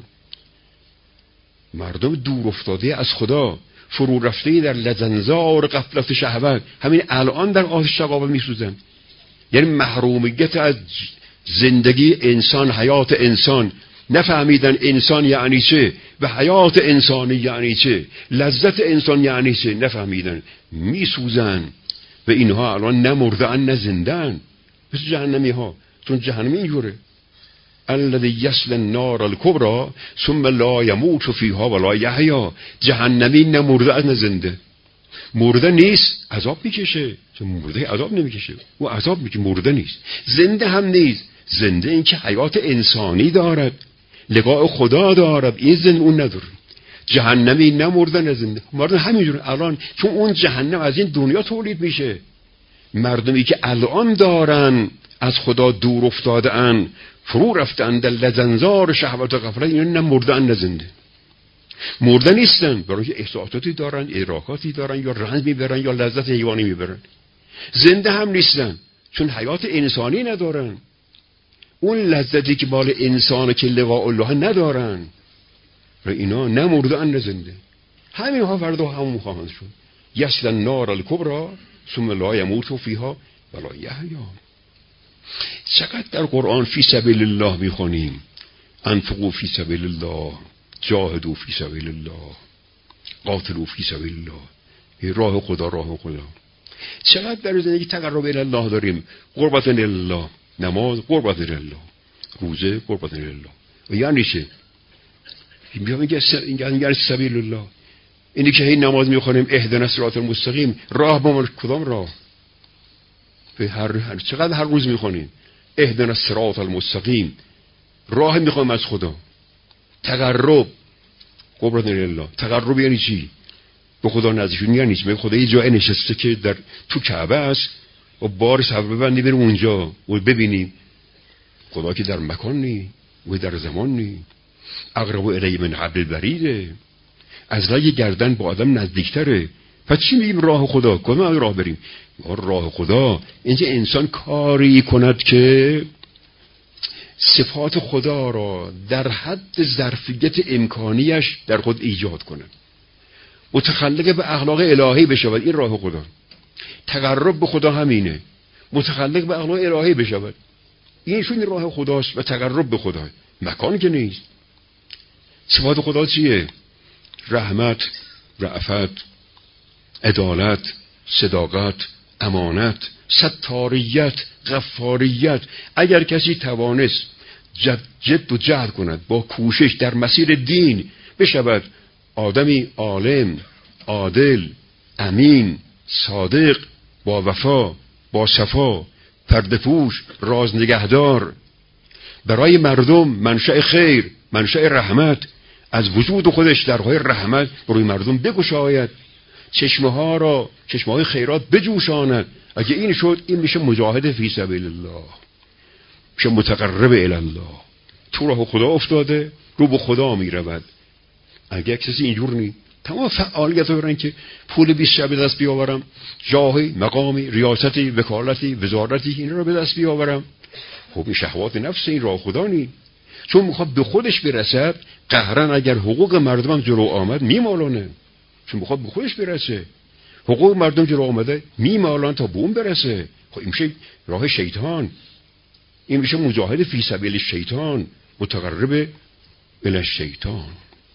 مردم دور افتاده از خدا، فرو رفته در لجنزار غفلت شهوت، همین الان در آتش شقاوت میسوزن. یعنی محرومیت از زندگی انسان، حیات انسان. نفهمیدن انسان یعنی چه و حیات انسانی یعنی چه، لذت انسان یعنی چه، نفهمیدن، میسوزن. و اینها الان نه مردن نه زندن، مثل جهنمی ها. چون جهنمی اینجوره، الذی یصلی النار الکبری ثم لا یموت فیها ولا یحیا. جهنمی نه مرده نه زنده. مرده نیست، عذاب میکشه. چون مرده عذاب نمیکشه، او عذاب میکشه، مرده نیست. زنده هم نیست. زنده این که حیات انسانی دارد، لقاء خدا دارد، این زنده اون نداره. جهنمی نه مرده نه زنده. مرده همینجوره الان، چون اون جهنم از این دنیا تولید میشه. مردمی که الان دارن از خدا دور افتاده ان، فرو رفتن در لجنزار شهوت و غفلت، اینا نه مرده نه زنده. مرده نیستن، برای احساساتی دارن، ادراکاتی دارن، یا رنج میبرن یا لذت حیوانی میبرن. زنده هم نیستن، چون حیات انسانی ندارن. اون لذتی که مال انسانه که لقاء الله ندارن. و اینا نه مرده نه زنده. همین ها فردا همون خواهند شد. یصلی النار الکبری ثم لا یموت فیها ولا یحیا. چقدر در قرآن فی سبیل الله میخونیم. انفقوا فی سبیل الله، جاهدوا فی سبیل الله، قاتلوا فی سبیل الله. راه خدا، راه خدا. چقدر در زندگی تقرب الی الله داریم. قربت الی الله، نماز قربت الی الله، روزه قربت الی الله. و یعنی چه؟ میگه سبیل الله اینی که هی نماز میخونیم اهدنا الصراط المستقیم، راه با کدام راه؟ به هر چقدر هر روز میخونیم اهدنا الصراط المستقیم، راه میخوایم از خدا. تقرب قربت الی الله. تقرب یعنی چی؟ به خدا نزدیک شدن یعنی چی؟ خدا یه جای نشسته که در تو کعبه است و بار سر ببندی بریم اونجا و ببینیم. خدا که در مکان نی و در زمان نی. اقرب الی من حبل الورید. از رگ گردن با آدم نزدیکتره. پس چی میگیم راه خدا؟ کدوم راه بریم؟ راه خدا اینجا انسان کاری کند که صفات خدا را در حد ظرفیت امکانیش در خود ایجاد کند، متخلق به اخلاق الهی بشود. این راه خدا. تقرب به خدا همینه، متخلق به اخلاق الهی بشود. اینشون راه خداست و تقرب به خدا. مکان که نیست. صفات خدا چیه؟ رحمت، رأفت، عدالت، صداقت، امانت، ستاریت، غفاریت. اگر کسی توانست جد و جهد کند با کوشش در مسیر دین بشود آدمی عالم، عادل، امین، صادق، با وفا، با صفا، پرده‌پوش، راز نگهدار، برای مردم منشأ خیر، منشأ رحمت، از وجود خودش درهای رحمت روی مردم بگشاید، چشمه‌های خیرات بجوشاند. اگه این شد، این میشه مجاهد فی سبیل الله، میشه متقرب الی الله، تو راه خدا افتاده، رو به خدا میرود. اگه کسی اینجور نی، تمام فعالیت رو که پول 20 شب به دست بیاورم، جاهی، مقامی، ریاستی، وکالتی، وزارتی، این رو به دست بیاورم، خب این شهوات نفس، این راه خدا نی. چون میخواد به خودش برسد، قهرن اگر حقوق مردم جلو آمد میمالونه، چون میخواد به خودش برسه، حقوق مردم جلو آمده میمالان تا به اون برسه. خب این میشه راه شیطان، این میشه مجاهد فی سبیل شیطان، متقرب الی شیطان.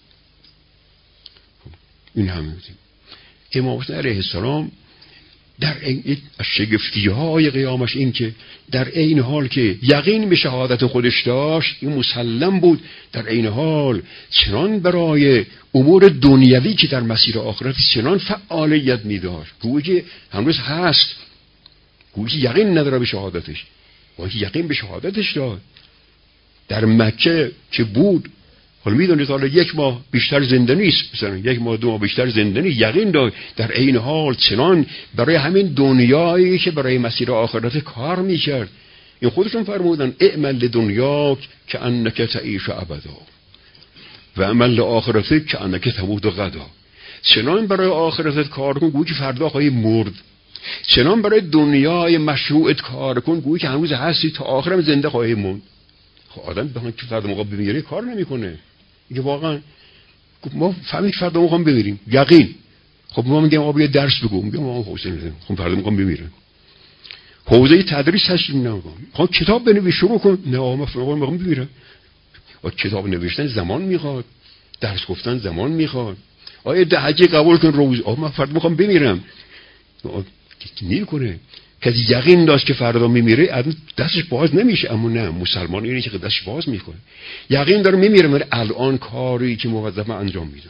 این همه امام حسین علیه السلام در این شگفتی‌های قیامش این که در عین حال که یقین به شهادت خودش داشت، این مسلم بود، در عین حال چنان برای امور دنیوی که در مسیر آخرت چنان فعالیت می‌داشت، گویی که هنوز هست، گویی که یقین نداره به شهادتش، گویی یقین به شهادتش داشت. در مکه که بود، حالا میدونید حالا 1 ماه بیشتر زنده نیست، مثلا 1 ماه 2 ماه بیشتر زنده نیست، یقین داشت در عین حال چنان برای همین دنیایی که برای مسیر آخرت کار میکرد. این خودشون فرمودن اعمل لدنیاک که انک تعیش ابدا و عمل لآخرتک که انک تموت غدا. چنان برای آخرتت کار کن گویی که فردا خواهی مرد، چنان برای دنیای مشروعت کار کن گویی که هنوز هستی، تا آخرم زنده خواهی موند. خب آدم بخواد که فردا موقع بمیره کار نمیکنه. میگه واقعا ما فهمید فردا میخوام بمیریم، یقین. خب ما میگیم آقا بیا درس بگو، میگم آقا حسین خب فردا میخوام بمیرم، حوزه تدریس هست، نمیگم خب کتاب بنویس شروع کن، نه آقا من فردا میخوام بمیرم. و کتاب نوشتن زمان میخواد، درس گفتن زمان میخواد. آیا دهجه قبول کن روز، آقا من فردا میخوام بمیرم، نمیکنه. کسی یقین داشت که فردا میمیره دستش باز نمیشه، اما نه، مسلمان اینه که دستش باز میکنه، یقین داره میمیره. من الان کاری که موظفم انجام میدم،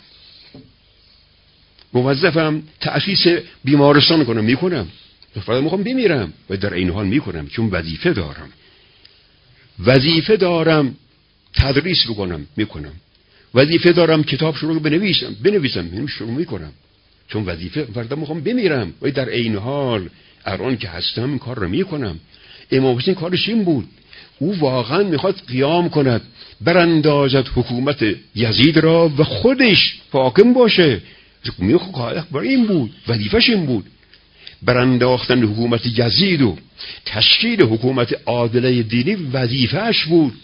موظفم تأسیس بیمارستان کنم، میکنم، فردا میخوام بمیرم و در این حال میکنم، چون وظیفه دارم تدریس بکنم، میکنم، وظیفه دارم کتاب شروع بنویسم شروع میکنم، چون وظیفه فردا میخوام بمیرم و در این حال الان که هستم این کار رو میکنم. امام حسین کارش این بود، او واقعا میخواد قیام کند، براندازد حکومت یزید را و خودش حاکم باشه. میخواد برای این بود، وظیفش این بود، برانداختن حکومت یزید و تشکیل حکومت عادله دینی وظیفهش بود.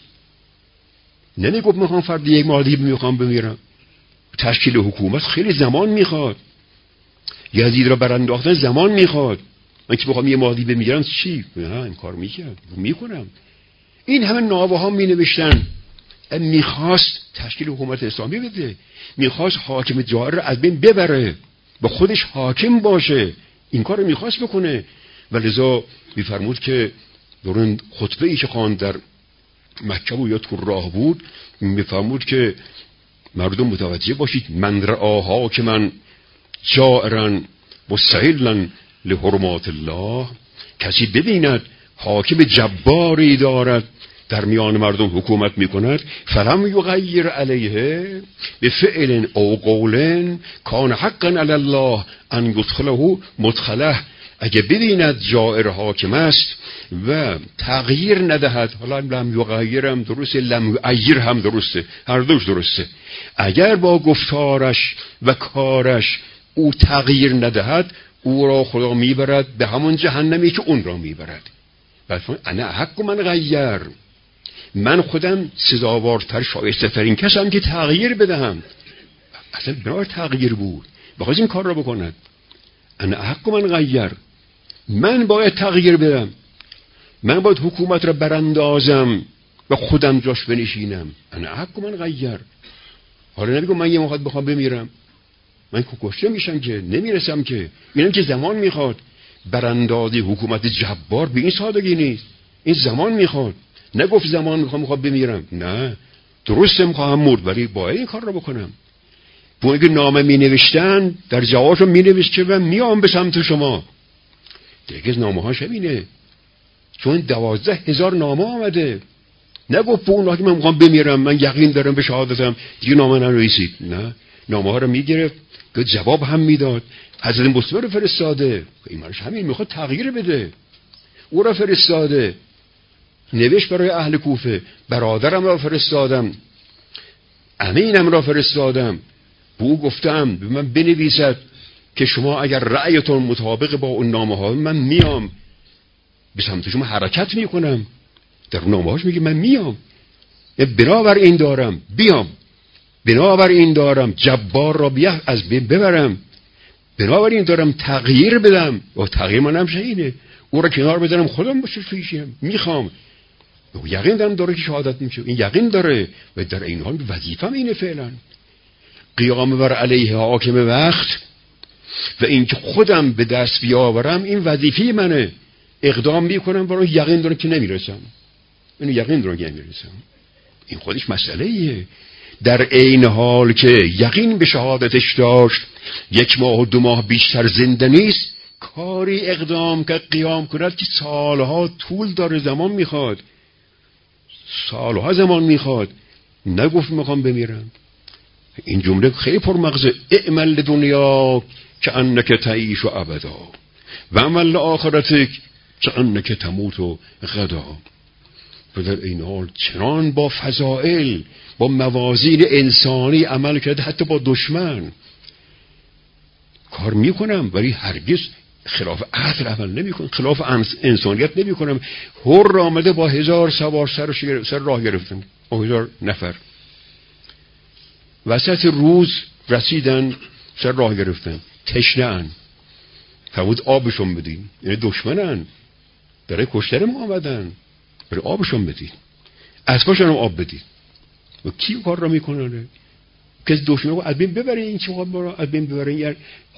نمیگفت میخوام فردا 1 ماه دیگه میخوام بمیرم. تشکیل حکومت خیلی زمان میخواد، یزید را برانداختن زمان میخواد. من که بخوام 1 ماه دیگه بمیرم چی؟ نه، این کار میکنم. این همه نامه ها می نوشتن، میخواست تشکیل حکومت اسلامی بده، میخواست حاکم جائر را از بین ببره، با خودش حاکم باشه، این کار رو میخواست بکنه. و لذا میفرمود که در خطبه ای که خواند در مکه و یا تو راه بود، میفرمود که مردم متوجه باشید، من رآها که من جائرا مستحلا لحرمات الله، کسی ببیند حاکم جباری دارد در میان مردم حکومت میکند، فلم یغیر علیه بفعل او قول کان حقا علی الله ان یدخله مدخله. اگه ببیند جائر حاکم است و تغییر ندهد، حالا لم یغیر هم درسته، لم یغیر هم درسته، هر دوش درسته، اگر با گفتارش و کارش او تغییر ندهد، او را خدا میبرد به همون جهنمی که اون را میبرد. انا حق من غیر، من خودم سزاوارتر شایسته ترین کسم که تغییر بدهم. اصلا بنابر تغییر بود، بخواست این کار را بکند. انا حق من غیر، من باید تغییر بدم، من باید حکومت را براندازم و خودم جاش بنشینم. انا حق من غیر. حالا نمیگم من 1 ماه بخوام بمیرم، من که کشته میشم که نمیرسم که، اینم که زمان میخواد. براندازی حکومت جبار به این سادگی نیست. این زمان میخواد. نگفت زمان میخوام بمیرم، نه، درسته میخوام مرد ولی باید این کار رو بکنم. اون که نامه می نوشتن در جوابشو می نوشت که من میام به سمت شما. دیگه نامه هاش همینه، چون 12,000 نامه آمده. نگفت به اونها که من میخوام بمیرم، من یقین دارم به شهادتم، دیگه نامه ننویسید. نه، نامه ها رو میگرفت که جواب هم میداد. حضرت مصطفی رو فرستاده، ایمانش همین میخواد تغییر بده، او رو فرستاده. نوشت برای اهل کوفه، برادرم را فرستادم، امینم را فرستادم، به او گفتم به من بنویسد که شما اگر رأیتون مطابق با اون نامه ها، من میام به سمت شما حرکت میکنم. در نامه هاش میگه من میام، بنابر این دارم بیام، بنابر این دارم جبار را از بین ببرم، بنابر این دارم تغییر بدم. و تغییر من همشه اینه، او را کنار بدارم خودم باشه تویشم، میخوام. یقین دارم داره که شهادت میشه، این یقین داره. و در این حال وظیفم اینه فعلا قیام بر علیه حاکم وقت و اینکه خودم به دست بیاورم، این وظیفه منه. اقدام میکنم برای یقین دارم که نمیرسم، اینو یقین دارم که نمیرسم. این خودش مسئله ایه. در عین حال که یقین به شهادتش داشت، 1 ماه و 2 ماه بیشتر زنده نیست، کاری اقدام که قیام کند که سالها طول داره، زمان میخواد، سالها زمان میخواد. نگفت میخوام بمیرم. این جمله خیلی پرمغزه. اعمل دنیا که انک تعیش و ابدا و عمل آخرتک که انک تموت و غدا. و در این حال چنان با فضائل، با موازین انسانی عمل کرده، حتی با دشمن کار میکنم ولی هرگز خلاف عقل عمل نمیکنم، خلاف انسانیت نمیکنم. هر آمده با 1000 سوار سر راه گرفتن، با 1000 نفر وسط روز رسیدن، سر راه گرفتن، تشنه‌ان، فرمود آبشون بدین. یعنی دشمنن، برای کشتن ما آمدن، برای آبشون بدین، اسباشون هم آب بدین. و کی کار را میکنه؟ کسی دشمن رو از بین ببره، این چی رو از بین ببره؟ یعنی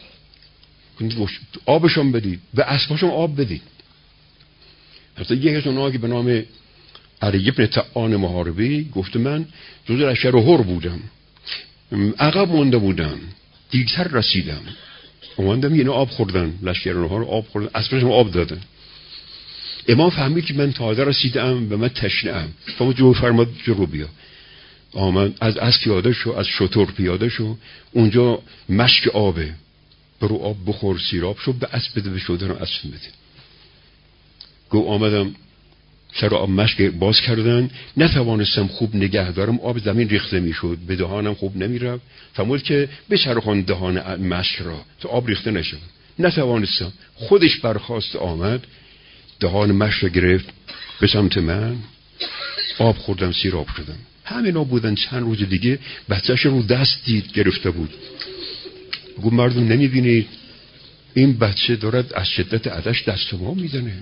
آبشون بدید، به اسباشون آب بدید. حتی یکی از اونها که به نام علی بن طعان محاربی گفته من جزء لشکر هر بودم، عقب مونده بودم، دیرتر رسیدم، اومدم اینو آب خوردن، لشکر اونها رو آب خوردن، اسباشون آب دادن. امام فهمید که من تازه رسیدم و من تشنه‌ام، فرمود جلو بیا. آمد از اسب پیاده شو، از شتر پیاده شو، اونجا مشک آبه، برو آب بخور، سیراب شو، به اسب بده، به شدن اسب بده. گو آمدم سر آب مشک باز کردن، نتوانستم خوب نگه دارم، آب زمین ریخته میشد، به دهانم خوب نمیرفت. فرمود که بچرخان دهان مشک را تا آب ریخته نشه. نتوانستم، خودش برخاست آمد، دهان مشک را گرفت به سمت من، آب خوردم، سیراب شدم. همینا بودن. چند روز دیگه بچه‌ش رو دست دید گرفته بود. گفت مردم نمیبینید این بچه دارد از شدت عطش دست ما میزنه.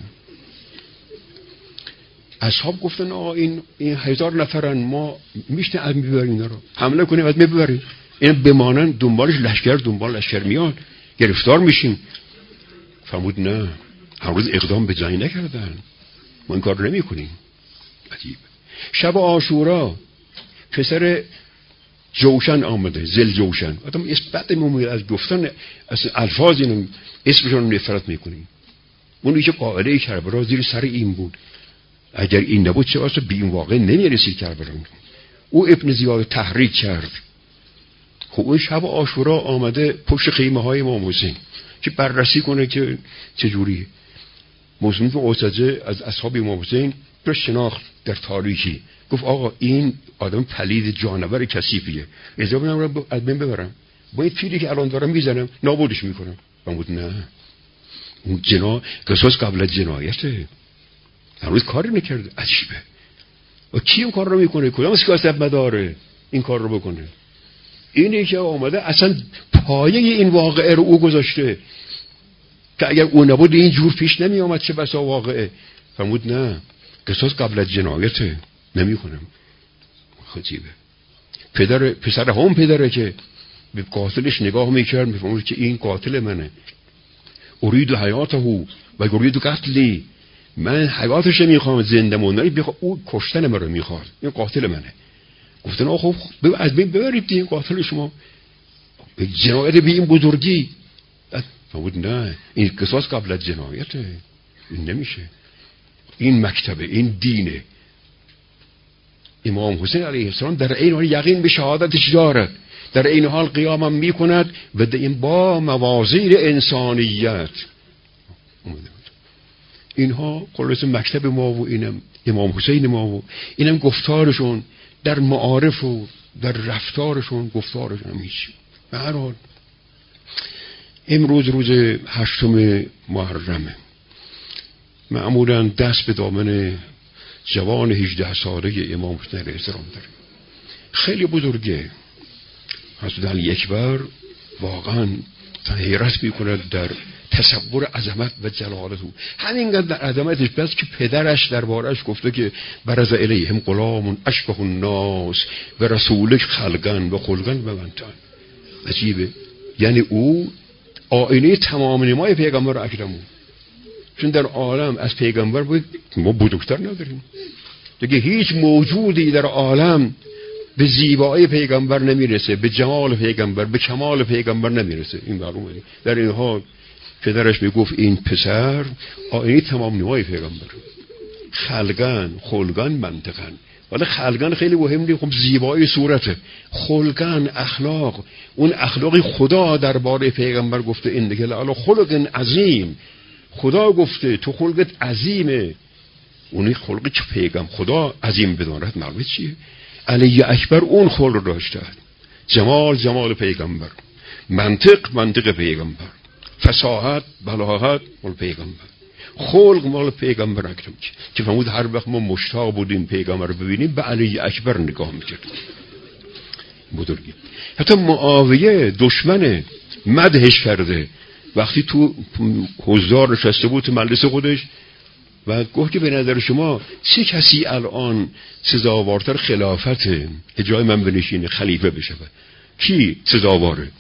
اصحاب گفتن آقا این 1000 نفرن، ما میشنه از میبریم اینا رو، حمله کنیم از میبریم، این بمانن دنبالش لشکر، دنبال لشکر میاد، گرفتار میشیم. فرمود نه، هر روز اقدام به جایی نکردن، ما این کار نمی کنیم. عجیب. شب عاشورا پسر جوشن آمده، زل جوشن. آدم اسم بعد میمونه از گفتن از الفاظ اینو اسمشون نفرت میکنیم. اونی که قائله کربلا زیر سر این بود، اگر این نبود چه واسه به این واقع نمیرسید کربلا. او ابن زیاد تحریک کرد. خب اون شب عاشورا آمده پشت خیمه های امام حسین که بررسی کنه که چجوریه. مسلم که اوساجه از اصحاب امام حسین رو شناخت در تاریخی، گفت آقا این آدم پلید جانور کثیفیه، اجازه بدم رو از بین ببرم، با این فیلی که الان دارم میزنم نابودش میکنم. فرمود نه، اون قصاص قبل از جنایته، هنوز کاری نکرده. عجیبه. و کی این کار رو میکنه؟ کدام سیاست مداره این کار رو بکنه؟ اینی که آمده اصلا پایه این واقعه رو او گذاشته که اگر او نبود این جور پیش نمی آمد، چه بسا واقعه. فرمود نه، قصاص قبل از جنایته، نمیکنم. خجیبه. پسر هم پدره که به قاتلش نگاه میکرد، میفهمید که این قاتل منه. اريد حیاته و اريد قتلی، من حیاتش میخوام، زنده موندنی بخوام، او کشتن من رو میخواد، این قاتل منه. گفتن خب از بین ببرید دیگه قاتل شما، جنایت به این بزرگی. فرمود نه، این قصاص قبل از جنایته، این نمیشه، این مکتبه، این دینه. امام حسین علیه السلام در این حال یقین به شهادتش دارد، در این حال قیامم میکند و این با موازین انسانیت. اینها خلاص مکتب ما و اینم امام حسین ما و اینم گفتارشون در معارف و در رفتارشون، گفتارشون هیچ. به هر حال امروز روز 8 محرمه، معمولا دست به دامن جوان 18 ساله امام حسین علیه السلام داریم. خیلی بزرگه. حضرت علی اکبر واقعا حیرت میکند در تصور عظمت و جلالت او. همینقدر در عظمتش بس که پدرش دربارش گفته که برز الیهم غلام اشبه الناس و رسولک خلقن و خلقن و منتن. عجیبه، یعنی او آینه تمام نمای پیغمبر اکرمون، چون در عالم از پیغمبر بود ما بزرگتر نداریم دیگه. هیچ موجودی در عالم به زیبایی پیغمبر نمیرسه، به جمال پیغمبر، به کمال پیغمبر نمیرسه. این معلومه. در این حال پدرش میگفت این پسر آینه تمام نمای پیغمبر، خلقن خلقن منطقن. ولی خلقن خیلی مهمه، خب زیبایی صورته، خلقن اخلاق، اون اخلاقی خدا درباره پیغمبر گفته این دیگه لعل خلق عظیم، خدا گفته تو خلقت عظیمه. اونی خلقی که پیغمبر خدا عظیم بداند معلومه چیه؟ علی اکبر اون خلق داشته، جمال جمال پیغمبر، منطق منطق پیغمبر، فصاحت بلاغت مال پیغمبر، خلق مال پیغمبر اکرم. که فرمود هر وقت ما مشتاق بودیم پیغمبر رو ببینیم به علی اکبر نگاه میکردیم. بزرگی. حتی معاویه دشمن مدحش کرده وقتی تو حضار نشسته بود تو مجلس خودش و گفت که به نظر شما چه کسی الان سزاوارتر خلافته جای من بنشینه خلیفه بشه؟ کی سزاواره؟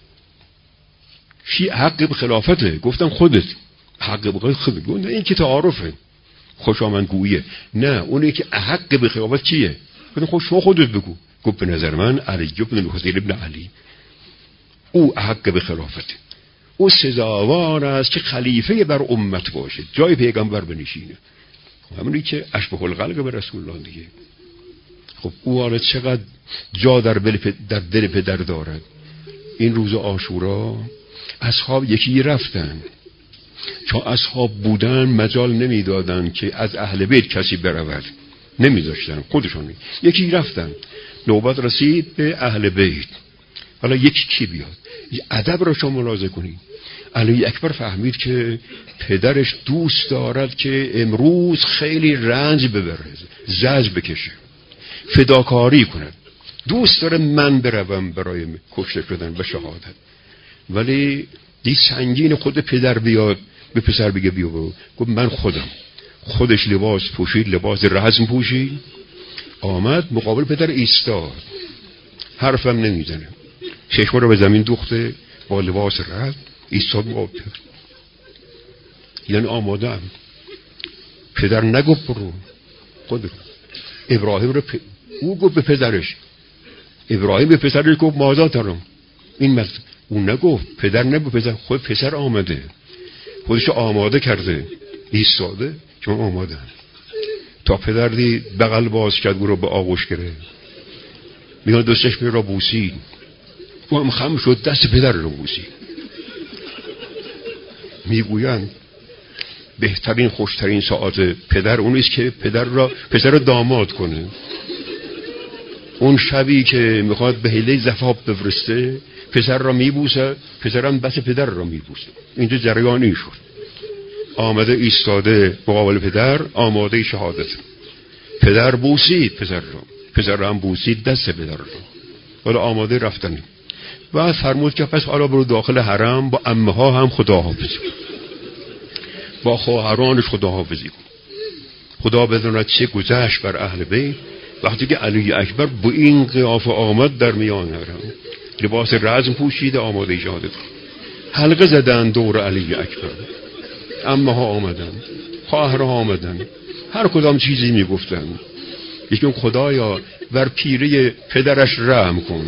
کی حق به خلافته؟ گفتم خودت حق به خودت. نه این که تعارفه خوشامدگوییه، نه اونی که حق به خلافت کیه؟ گفتم خب شما خودت بگو. گفت به نظر من علی ابن حسین ابن علی او حق به خلافته، او سزاوار است که خلیفه بر امت باشه، جای پیغمبر بنشینه. همونی که اشبه الخلق به رسول الله دیگه. خب او حالا چقدر جا در دل پدر دارد. این روز عاشورا اصحاب یکی رفتن، چون اصحاب بودن مجال نمیدادن که از اهل بیت کسی برود، نمیذاشتن خودشون. یکی رفتن، نوبت رسید به اهل بیت. حالا یکی کی بیاد؟ ادب را شما ملاحظه کنید. علی اکبر فهمید که پدرش دوست دارد که امروز خیلی رنج ببره، زجر بکشه، فداکاری کند، دوست داره من بروم برای کشته شدن و شهادت. ولی دی سنگین خود پدر بیاد به پسر بگه بیا برو. گفت من خودم. خودش لباس پوشید، لباس رزم پوشید، آمد مقابل پدر ایستاد، حرفم نمیزنه، چشم رو به زمین دوخته، با لباس رزم ایستاد مقابل پدر. یعنی آماده ام. پدر نگفت برو، خود رو. ابراهیم رو او گفت به پدرش، ابراهیم به پسرش گفت ماذا ترم. این اون نگفت، پدر نگفت، پدر خود پسر آمده، خودش آماده کرده، ایستاده، چون آماده. تا پدر دید بغل باز کرد، او رو به آغوش گرفت، میان دستش می را بوسید، او هم خم شد دست پدر رو بوسید. میگویند بهترین خوشترین ساعت پدر اونیست که پسر رو داماد کنه. اون شبی که میخواد به حیله زفاف بفرسته، پسر را میبوسه، پسرم بس پدر را میبوسه. اینجا جریانی شد. آمده ایستاده مقابل پدر، آماده شهادت. پدر بوسید پسر را، پسر را هم بوسید دست پدر را، ولی آماده رفتن. بعد فرمود که پس حالا برو داخل حرم، با عمه ها هم خداحافظی کن، با خواهرانش خداحافظی کن. خدا بداند چه گذشت بر اهل بیت وقتی که علی اکبر با این قیافه آمد در میان حرم، لباس رزم پوشیده، آماده شهادت. حلقه زدن دور علی اکبر. عمه‌ها آمدن، خواهرها آمدن، هر کدام چیزی میگفتن. یکی خدایا بر پیره پدرش رحم کن.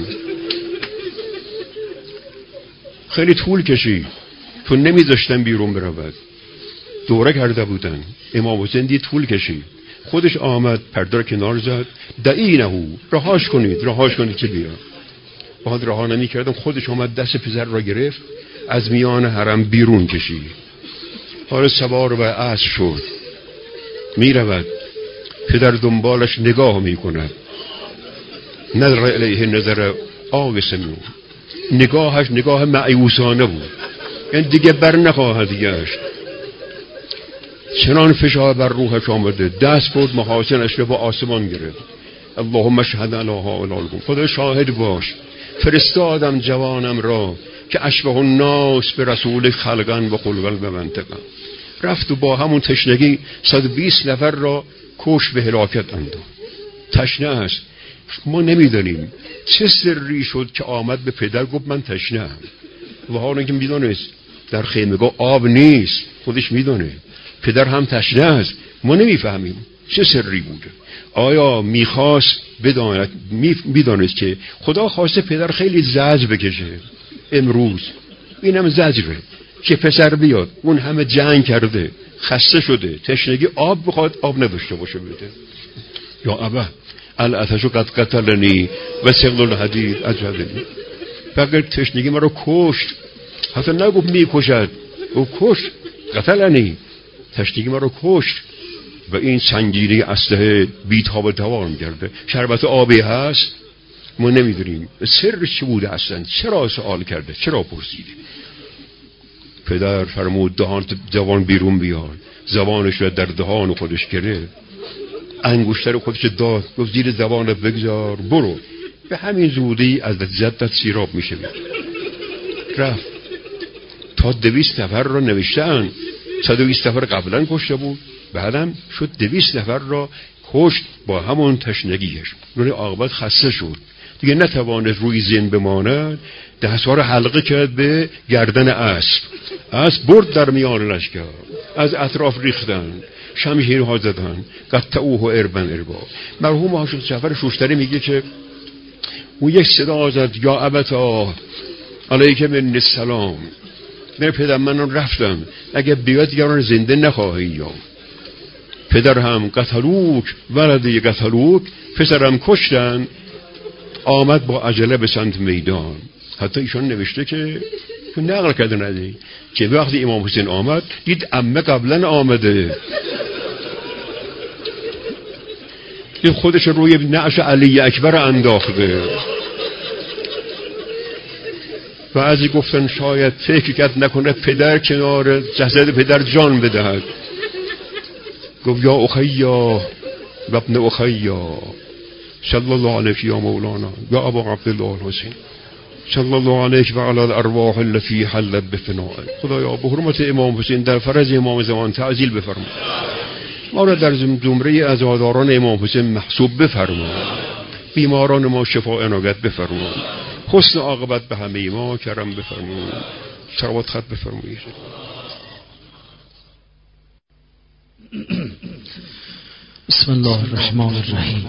خیلی طول کشید چون نمیذاشتن بیرون برود، دوره کرده بودن. امام حسین دید طول کشید، خودش آمد، پرده را کنار زد، دعینهو، رهاش کنید که بیا. بعد رها نمی‌کردن، خودش آمد دست پسر را گرفت، از میان حرم بیرون کشید. حالا سوار به اسب شد، میرود، پدر دنبالش نگاه میکند. نظر الیه نظر آوسمون، نگاهش نگاه مایوسانه بود، این دیگه بر نخواهد گشت. چنان فشار بر روحش آمده، دست برد محاسنش را با آسمان گرفت. اللهم اشهد علی هؤلاء، خدا شاهد باش، فرستادم جوانم را که اشبه الناس به رسول خلقا و خلقا به منطقه. رفت و با همون تشنگی 120 نفر را کش به هلاکت انداخت. تشنه است. ما نمیدانیم چه سری شد که آمد به پدر گفت من تشنه‌ام، و حالا که میدونست در خیمگاه آب نیست، خودش میدونه پدر هم تشنه است، ما نمیفهمیم چه سری بوده. آیا میخواست میدانست که خدا خواسته پدر خیلی زجر بکشه؟ امروز اینم زجره که پسر بیاد، اون همه جنگ کرده، خسته شده، تشنگی آب بخواد، آب نداشته باشه بده. یا ابا العطش قد قتلنی و ثقل الحدید اجهدنی. فقط تشنگی ما رو کشت، حتی نگفت میکشد، او کشت، قتلنی، تشنگی ما رو کشت. و این سنگینی اسلحه بی‌تاب دوام کرده. شربت آبی هست، ما نمیدونیم سرش چی بوده اصلا، چرا سوال کرده، چرا پرسیده. پدر فرمود دهان جوان بیرون بیار، زبانش رو در دهان خودش گرفت، انگشتر خودش داد، گفت زیر زبانت بگذار، برو. به همین زودی از جدت سیراب میشه. رفت تا 200 نفر را نوشتن، 120 نفر قبلا کشته بود، بعدم شد 200 نفر را کشت با همون تشنگیش. روی عاقبت خسته شد، دیگه نتواند روی زین بماند، دستها را حلقه کرد به گردن اسب برد در میان لشکر، از اطراف ریختن، شمشیرها زدن، قطعوه اربا. مرحوم حاج جعفر شوشتری میگه که او یک صدا زد، یا ابتا علیک من السلام، نه پدر من رفتم، اگه بیاد دیگران زنده نخواهی یا. پدر هم قتلوک ولدی قتلوک، پسرم کشتن، آمد با عجله به سمت میدان. حتی ایشان نوشته که نقل کرده ندهی که وقتی امام حسین آمد دید عمه قبلا آمده، دید خودش روی نعش علی اکبر انداخته. و ازی گفتن شاید فکر کرد نکنه پدر کنار جسد پدر جان بدهد. گفت یا اخیا و ابن اخیا صلی الله علیک یا مولانا یا ابا عبدالله الحسین صلی الله علیک و علی الارواح التي حلت بفنائک. خدایا به حرمت امام حسین در فرج امام زمان تعجیل بفرما، ما را در زمره عزاداران امام حسین محسوب بفرما، بیماران ما شفا عنایت بفرما، حسن عاقبت به همه ما کرم بفرما. صلوات خط بفرمایید. بسم الله الرحمن الرحیم.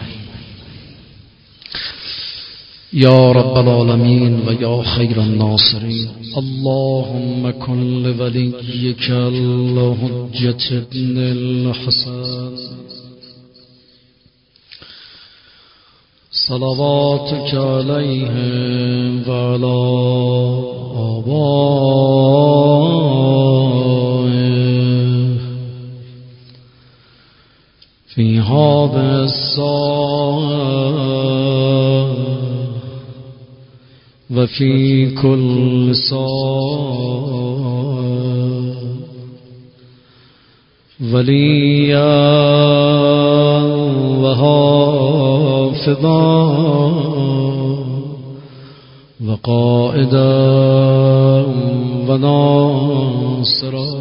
یا رب العالمین و یا خیر الناصرین، اللهم کن لولیک الحجة ابن الحسن صلواتک علیه و علی آبائه فی هاب الساعة و فی کل ساعة ولیا و حافظا و قائدا و ناصرا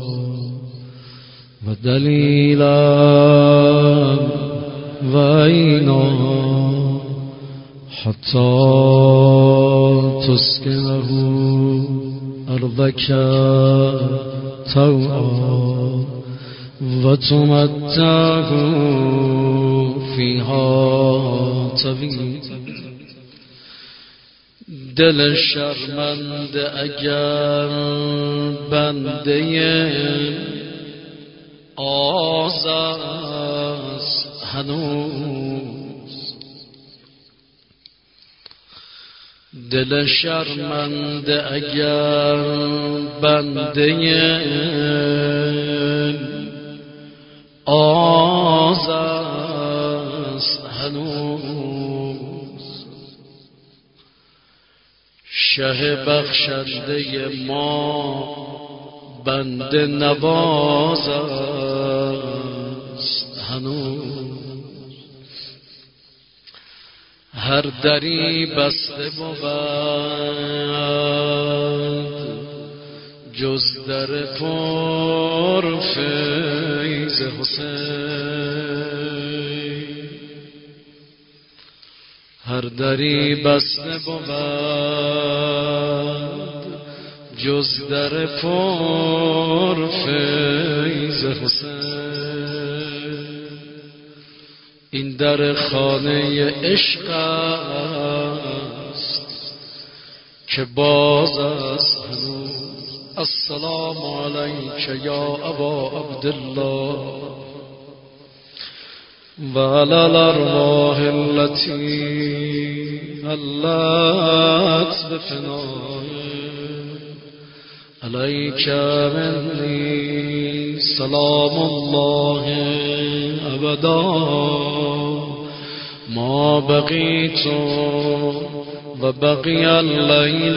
و دلیلا و عینا حتی تسکنه قلبك طوعا وتمتعه فيها طويلا. دل شرمند اگر بنده آز است هنوز، دل شرمند اگر بنده آز است هنوز. شه بخشنده ما بنده نواز است هنوز. هر دری بسته بود جز در پر فیض حسین. هر دری بسته بود جز در پر فیض حسین. این در خانه عشق است که باز است هنوز. السلام علیک یا ابا عبدالله و علی الارواح التي علت بفنائه. علیک منی سلام الله ابدا ما بقیت و بقی اللیل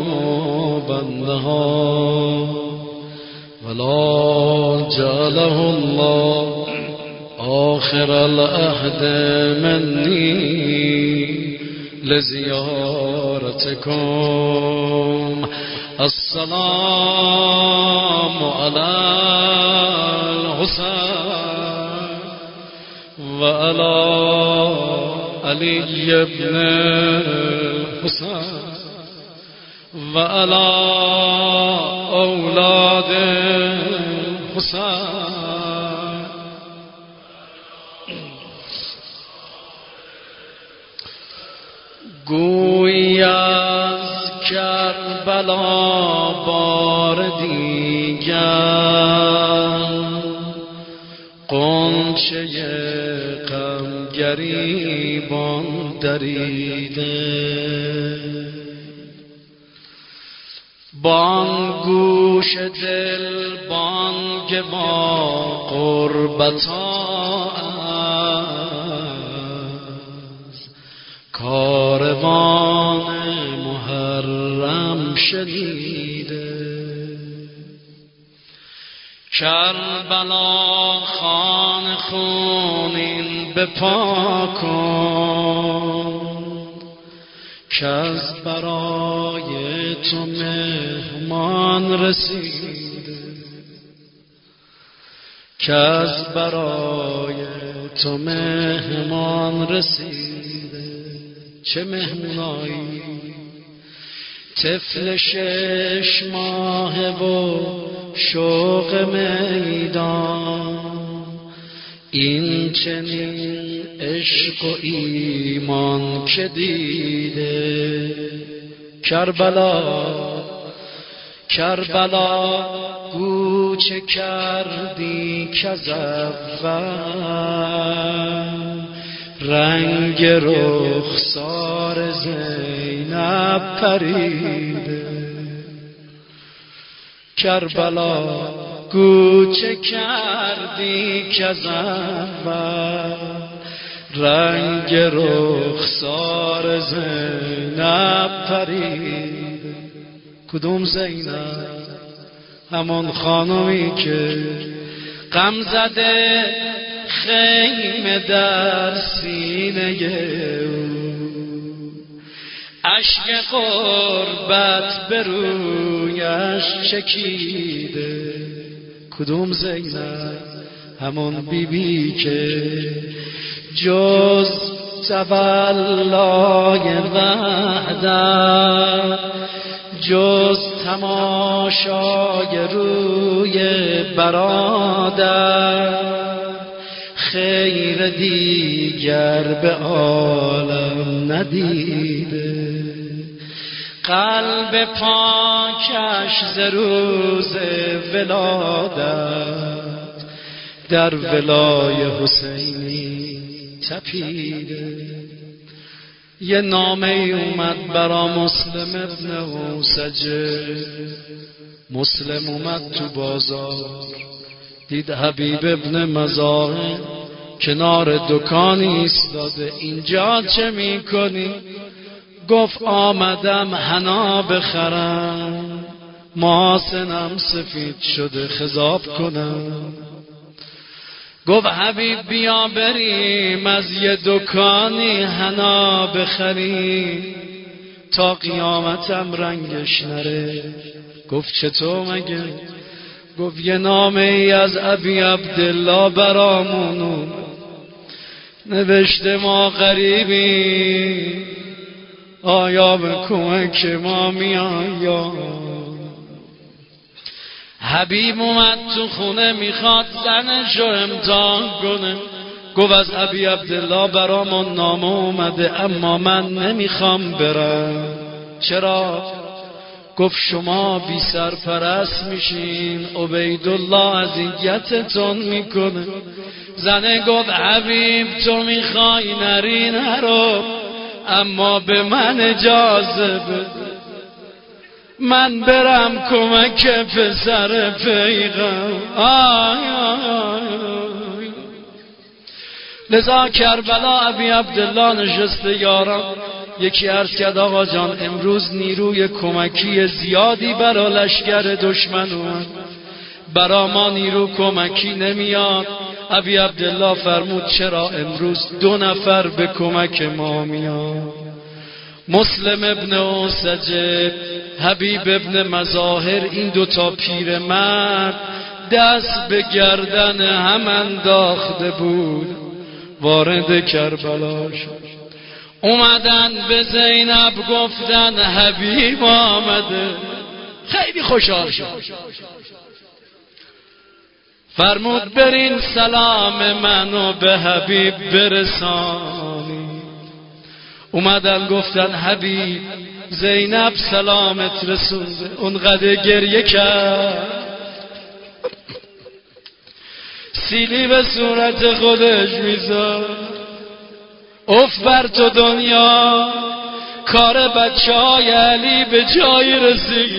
والنهار ولا جعله الله آخر العهد منی لزیارتکم. السلام علی الحسین و علی علی ابن الحسین و علی اولاد الحسین. گویی از کربلا بار دیگر غنچه غم گریبان دریده. بانگوش دل بانگ با قربتا از کاروان محرم شنیده. کربلا خان خونین بپا کن که از برای تو مهمان رسیده. که از برای تو مهمان رسیده. چه مهمونایی؟ طفل 6 ماهه و شوق میدان. این چنین عشق و ایمان که دیده. کربلا گو چه کردی کز اول رنگ رخسار زینب پریده. کربلا گو چه کردی کز اول رنگ رخسار زینب پریده. کدوم زینب؟ همون خانمی که غم زده خیمه در سینه او اشک غربت به رویش چکیده. کدوم زینب؟ همون بیبی که جز تولای وحدت جز تماشای روی برادر خیر دیگر به عالم ندیده. قلب پاکش ز روز ولادت در ولای حسینی تپیده. یه نامه اومد برا مسلم ابن اوسجه. مسلم اومد تو بازار، دید حبیب ابن مزاحم کنار دکانی ایستاده. اینجا چه میکنی؟ گفت آمدم حنا بخرم، محاسنم سفید شده خضاب کنم. گفت حبیب بیا بریم از یه دکانی حنا بخریم تا قیامتم رنگش نره. گفت چطور مگه؟ گفت یه نامه ای از ابی عبدالله برامون نوشته ما غریبی، آیا به کمک ما میایا؟ حبیب اومد تو خونه میخواد زنشو امتحان کنه. گفت از ابی عبدالله برامون نامه اومده اما من نمیخوام برم. چرا؟ گفت شما بی سرپرست میشین، عبیدالله اذیتتون میکنه. زنه گفت حبیب تو میخوای نری نرو، اما به من اجازه بده من برم کمک پسر پیغمبر. لذا کربلا ابی عبدالله نشسته یاران. یکی عرض کرد آقا جان امروز نیروی کمکی زیادی برا لشکر دشمن اومد، برا ما نیرو کمکی نمیاد. ابی عبدالله فرمود چرا؟ امروز 2 نفر به کمک ما میاد. مسلم ابن اوسجه، حبیب ابن مظاهر، این 2 تا پیرمرد دست به گردن هم انداخته بود. وارد کربلا شد. اومدن به زینب گفتن حبیب آمده. خیلی خوشحال شد. فرمود برین سلام منو به حبیب برسانی. اومدن گفتن حبیب زینب سلامت رسونده. اونقدر گریه کرد، سیلی به صورت خودش میذار. اف بر تو دنیا، کار بچه های علی به جایی رسید.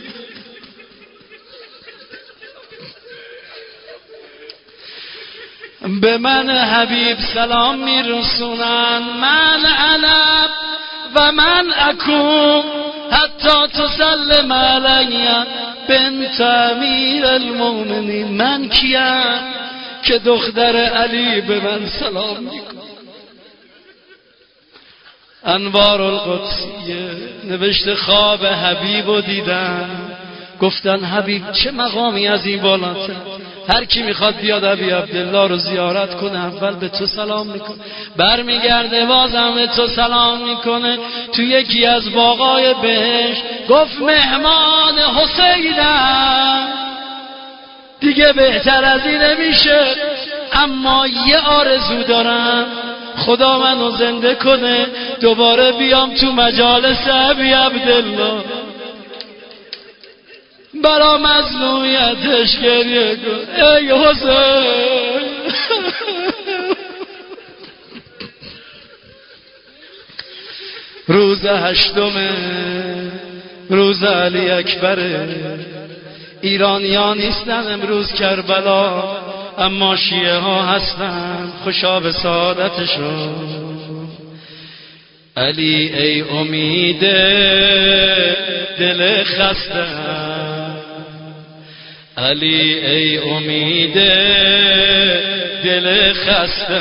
به من حبیب سلام میرسونن، من علم و من اکوم حتی تسلم علی بنت امیر المؤمنین. من کیم که دختر علی به من سلام میکنه؟ انوار القدسیه نوشته خواب حبیبو دیدن. گفتن حبیب چه مقامی از این بالاتر؟ هر کی میخواد بیاد ابی عبدالله رو زیارت کنه اول به تو سلام میکنه، برمیگرده بازم به تو سلام میکنه. تو یکی از باغای بهشت گفت مهمان حسینم، دیگه بهتر از این نمیشه. اما یه آرزو دارم، خدا منو زنده کنه دوباره بیام تو مجالس ابی عبدالله برا مظلومیتش گریه کن. ای حسین روز 8 روز علی اکبره. ایرانیان نیستن امروز کربلا، اما شیعه ها هستن. خوشا به سعادتشون. علی ای امید دل خسته، علی ای امید دل خسته،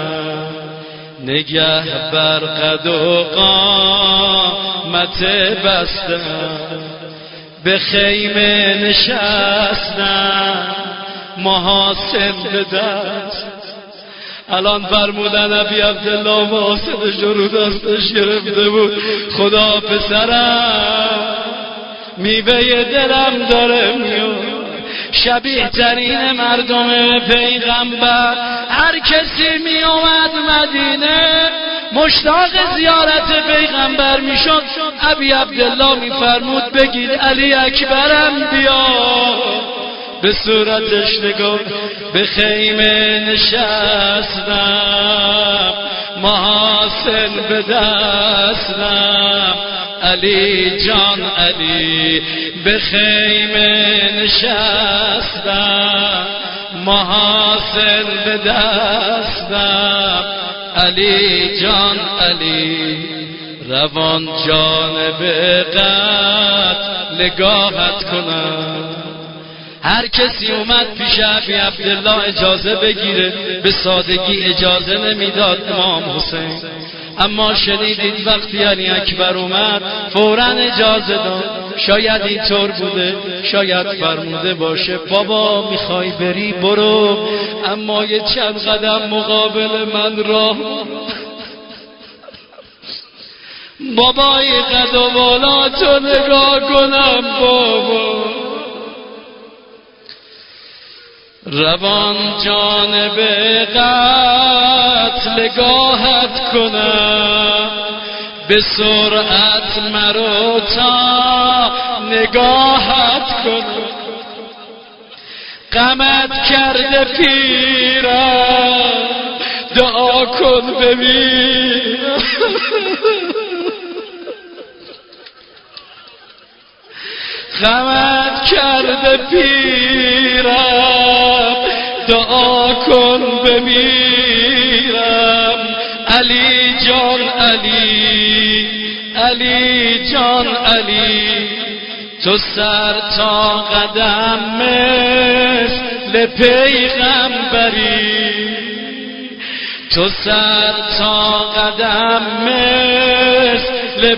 نگه بر قد و قامت بسته، به خیمه نشستم محاسن به دست. الان فرمودن ابی عبدالله محاسنش رو دستش گرفته بود. خدا پسرم میوه دلم داره میاد، شبیه ترین مردم پیغمبر. هر کسی می اومد مدینه مشتاق زیارت پیغمبر میشد. ابی عبدالله میفرمود بگید علی اکبرم بیا. به صورتش نگاه، به خیمه نشستم، محاسن به دستم، علی جان علی. به خیمه نشستم، محاسن به دستم، علی جان علی. روان جانب قتل نگاهت کنم. هر کسی اومد پیش ابی عبدالله اجازه بگیره به سادگی اجازه نمیداد امام حسین، اما شنیدید وقتی علی اکبر اومد فوراً اجازه داد. شاید اینطور بوده، شاید فرموده باشه بابا میخوای بری برو، اما یه چند قدم مقابل من راه بابا این قد و بالاتو نگاه کنم بابا. روان جانب قتل نگاهت کنم، به سرعت مرو تا نگاهت کنم. غمت کرده پیرم دعا کن ببینم. غمت کرده پیرم دعا کن بمیرم. علی جان علی، علی جان علی. تو سر تا قدم مثل پیغمبری، تو سر تا قدم مثل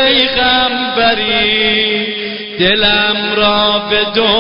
پیغمبری. دلم را به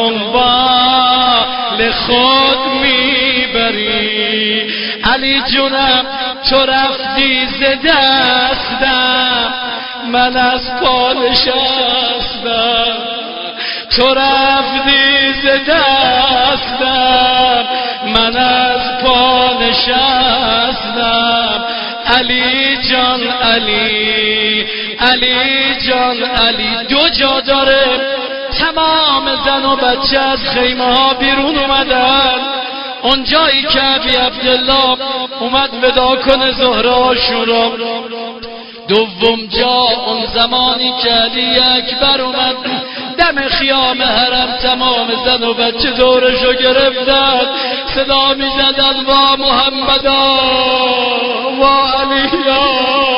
دنبال خود میبری. علی جونم تو رفتی ز دستم، من از پا نشستم. تو رفتی ز دستم، من از پا نشستم. علی جان علی، علی جان علی. دو جا داره تمام زن و بچه از خیمه ها بیرون اومدن. اون جایی که ابی عبدالله اومد ودا کنه زهره عاشورا. دوم جا اون زمانی که علی اکبر اومد دم خیام حرم، تمام زن و بچه دورشو گرفتن، صدا می زدن وا محمدا، وا علیا،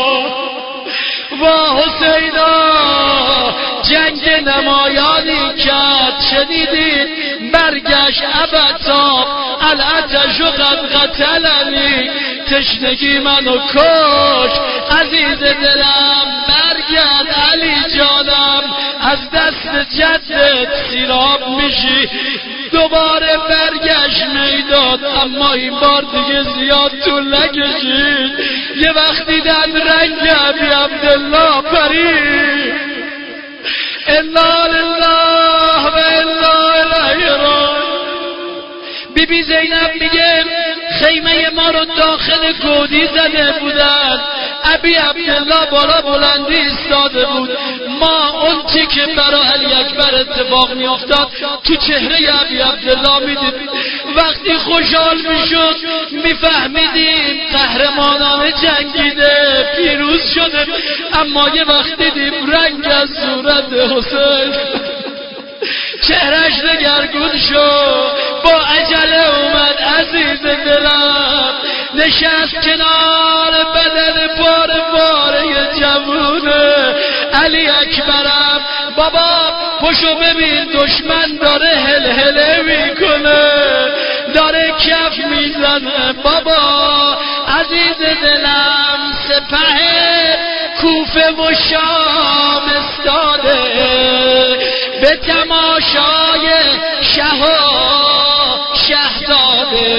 وا حسینا. جنگ نمایانی کرد شنیدید، برگشت ابتاب العطش قد قتلنی. تشنگی منو کش عزیز دلم، برگرد علی جانم، از دست جدت سیراب میشی. دوباره برگشت میداد، اما این بار دیگه زیاد طول نکشید. یه وقت دیدن رنگ ابی عبدالله پرید. انا لله و انا الیه راجعون. بی بی زینب میگه خیمه ما رو داخل گودی زده بودن، ابی عبدالله بالا بلندی ایستاده بود. ما اون چی که برای علی اکبر اتفاق میافتاد تو چهره ابی عبدالله میدیدیم. وقتی خوشحال میشد میفهمیدیم قهرمانانه جنگیده، پیروز شده. اما یه وقت دیدیم رنگ از صورت حسین، چهرش دگرگون شد، با عجله اومد عزیز دلم، نشست کنار بدن پاره پاره جوونه. علی اکبرم بابا پشو ببین دشمن داره هلهله میکنه، داره کف میزنه. بابا عزیز دلم سپه کوفه و شام استاده، به تماشای شه و شهزاده.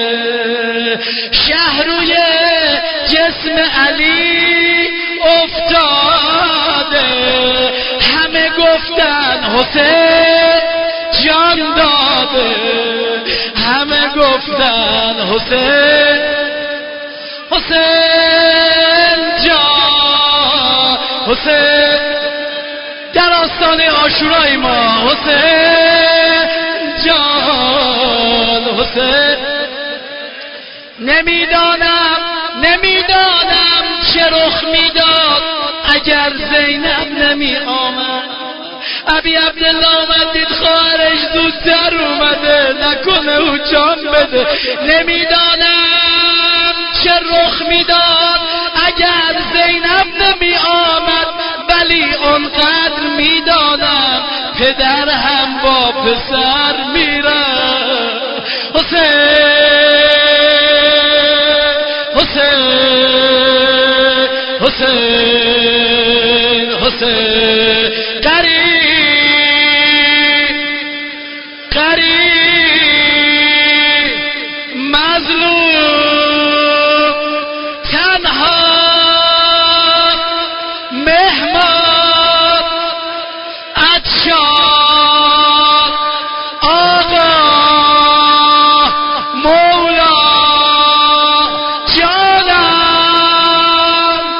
شه روی جسم علی افتاده، همه گفتن حسین جان داده. همه گفتن حسین حسین جان، حسین در آستانه عاشورای ما حسین جان، حسین. نمیدانم چه رخ میداد اگر زینب نمی آمد. ابی عبدالله اومد دید خواهرش زودتر اومده، نکنه او جان بده. نمیدانم چه رخ میداد اگر زینب نمی آمد، ولی اونقدر میدانم پدر هم با پسر میره. حسین قریب مظلوم تنها مهمان عطشان آقا مولا جانم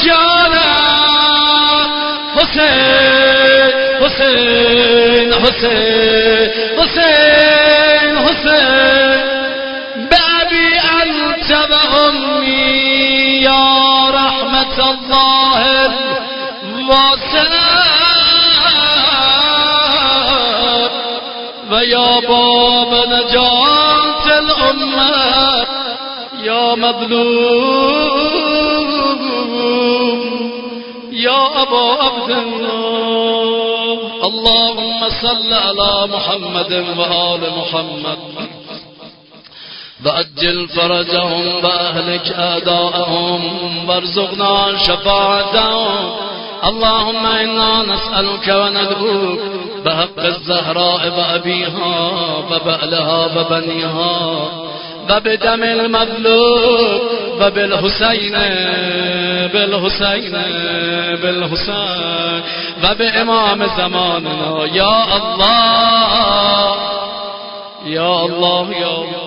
حسین بأبي أنت وأمي يا رحمة الله الواسعة ويا باب نجاة الأمة يا مظلوم يا أبا عبد الله. اللهم صل على محمد وآل محمد وأجل فرجهم وأهلك أعداءهم وارزقنا شفاعتهم. اللهم إنا نسألك وندعوك بحق الزهراء وأبيها وبألها وبنيها وبدم المظلوم وبالحسين وبإمام زماننا يا الله يا الله يا الله.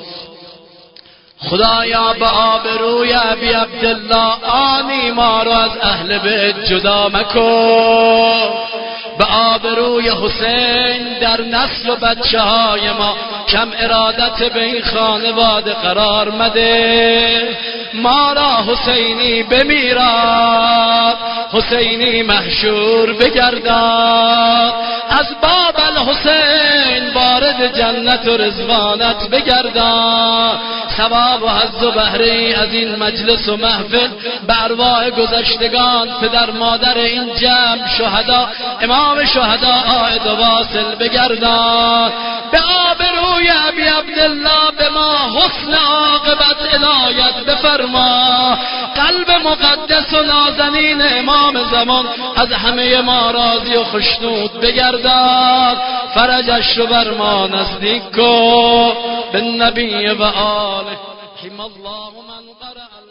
خدایا به آبروی ابی عبدالله آنی ما رو از اهل بیت جدا مکن. به آبروی حسین در نسل و بچه های ما کم ارادت به این خانواده قرار مده. ما را حسینی بمیراد، حسینی محشور بگرداد، از باب الحسین وارد جنت و رضوانت بگرداد. ثواب و حظ و بهره از این مجلس و محفل به ارواح گذشتگان، پدر مادر این جمع، شهدا، امام شهدا عائد و واصل بگردان. به آبروی ابی عبدالله به ما حسن عاقبت عنایت بفرما. قلب مقدس و نازنین امام زمان از همه ما راضی و خشنود بگردان. فرجش رو بر ما نزدیک کن. بالنبی و آله حم الله من قرأ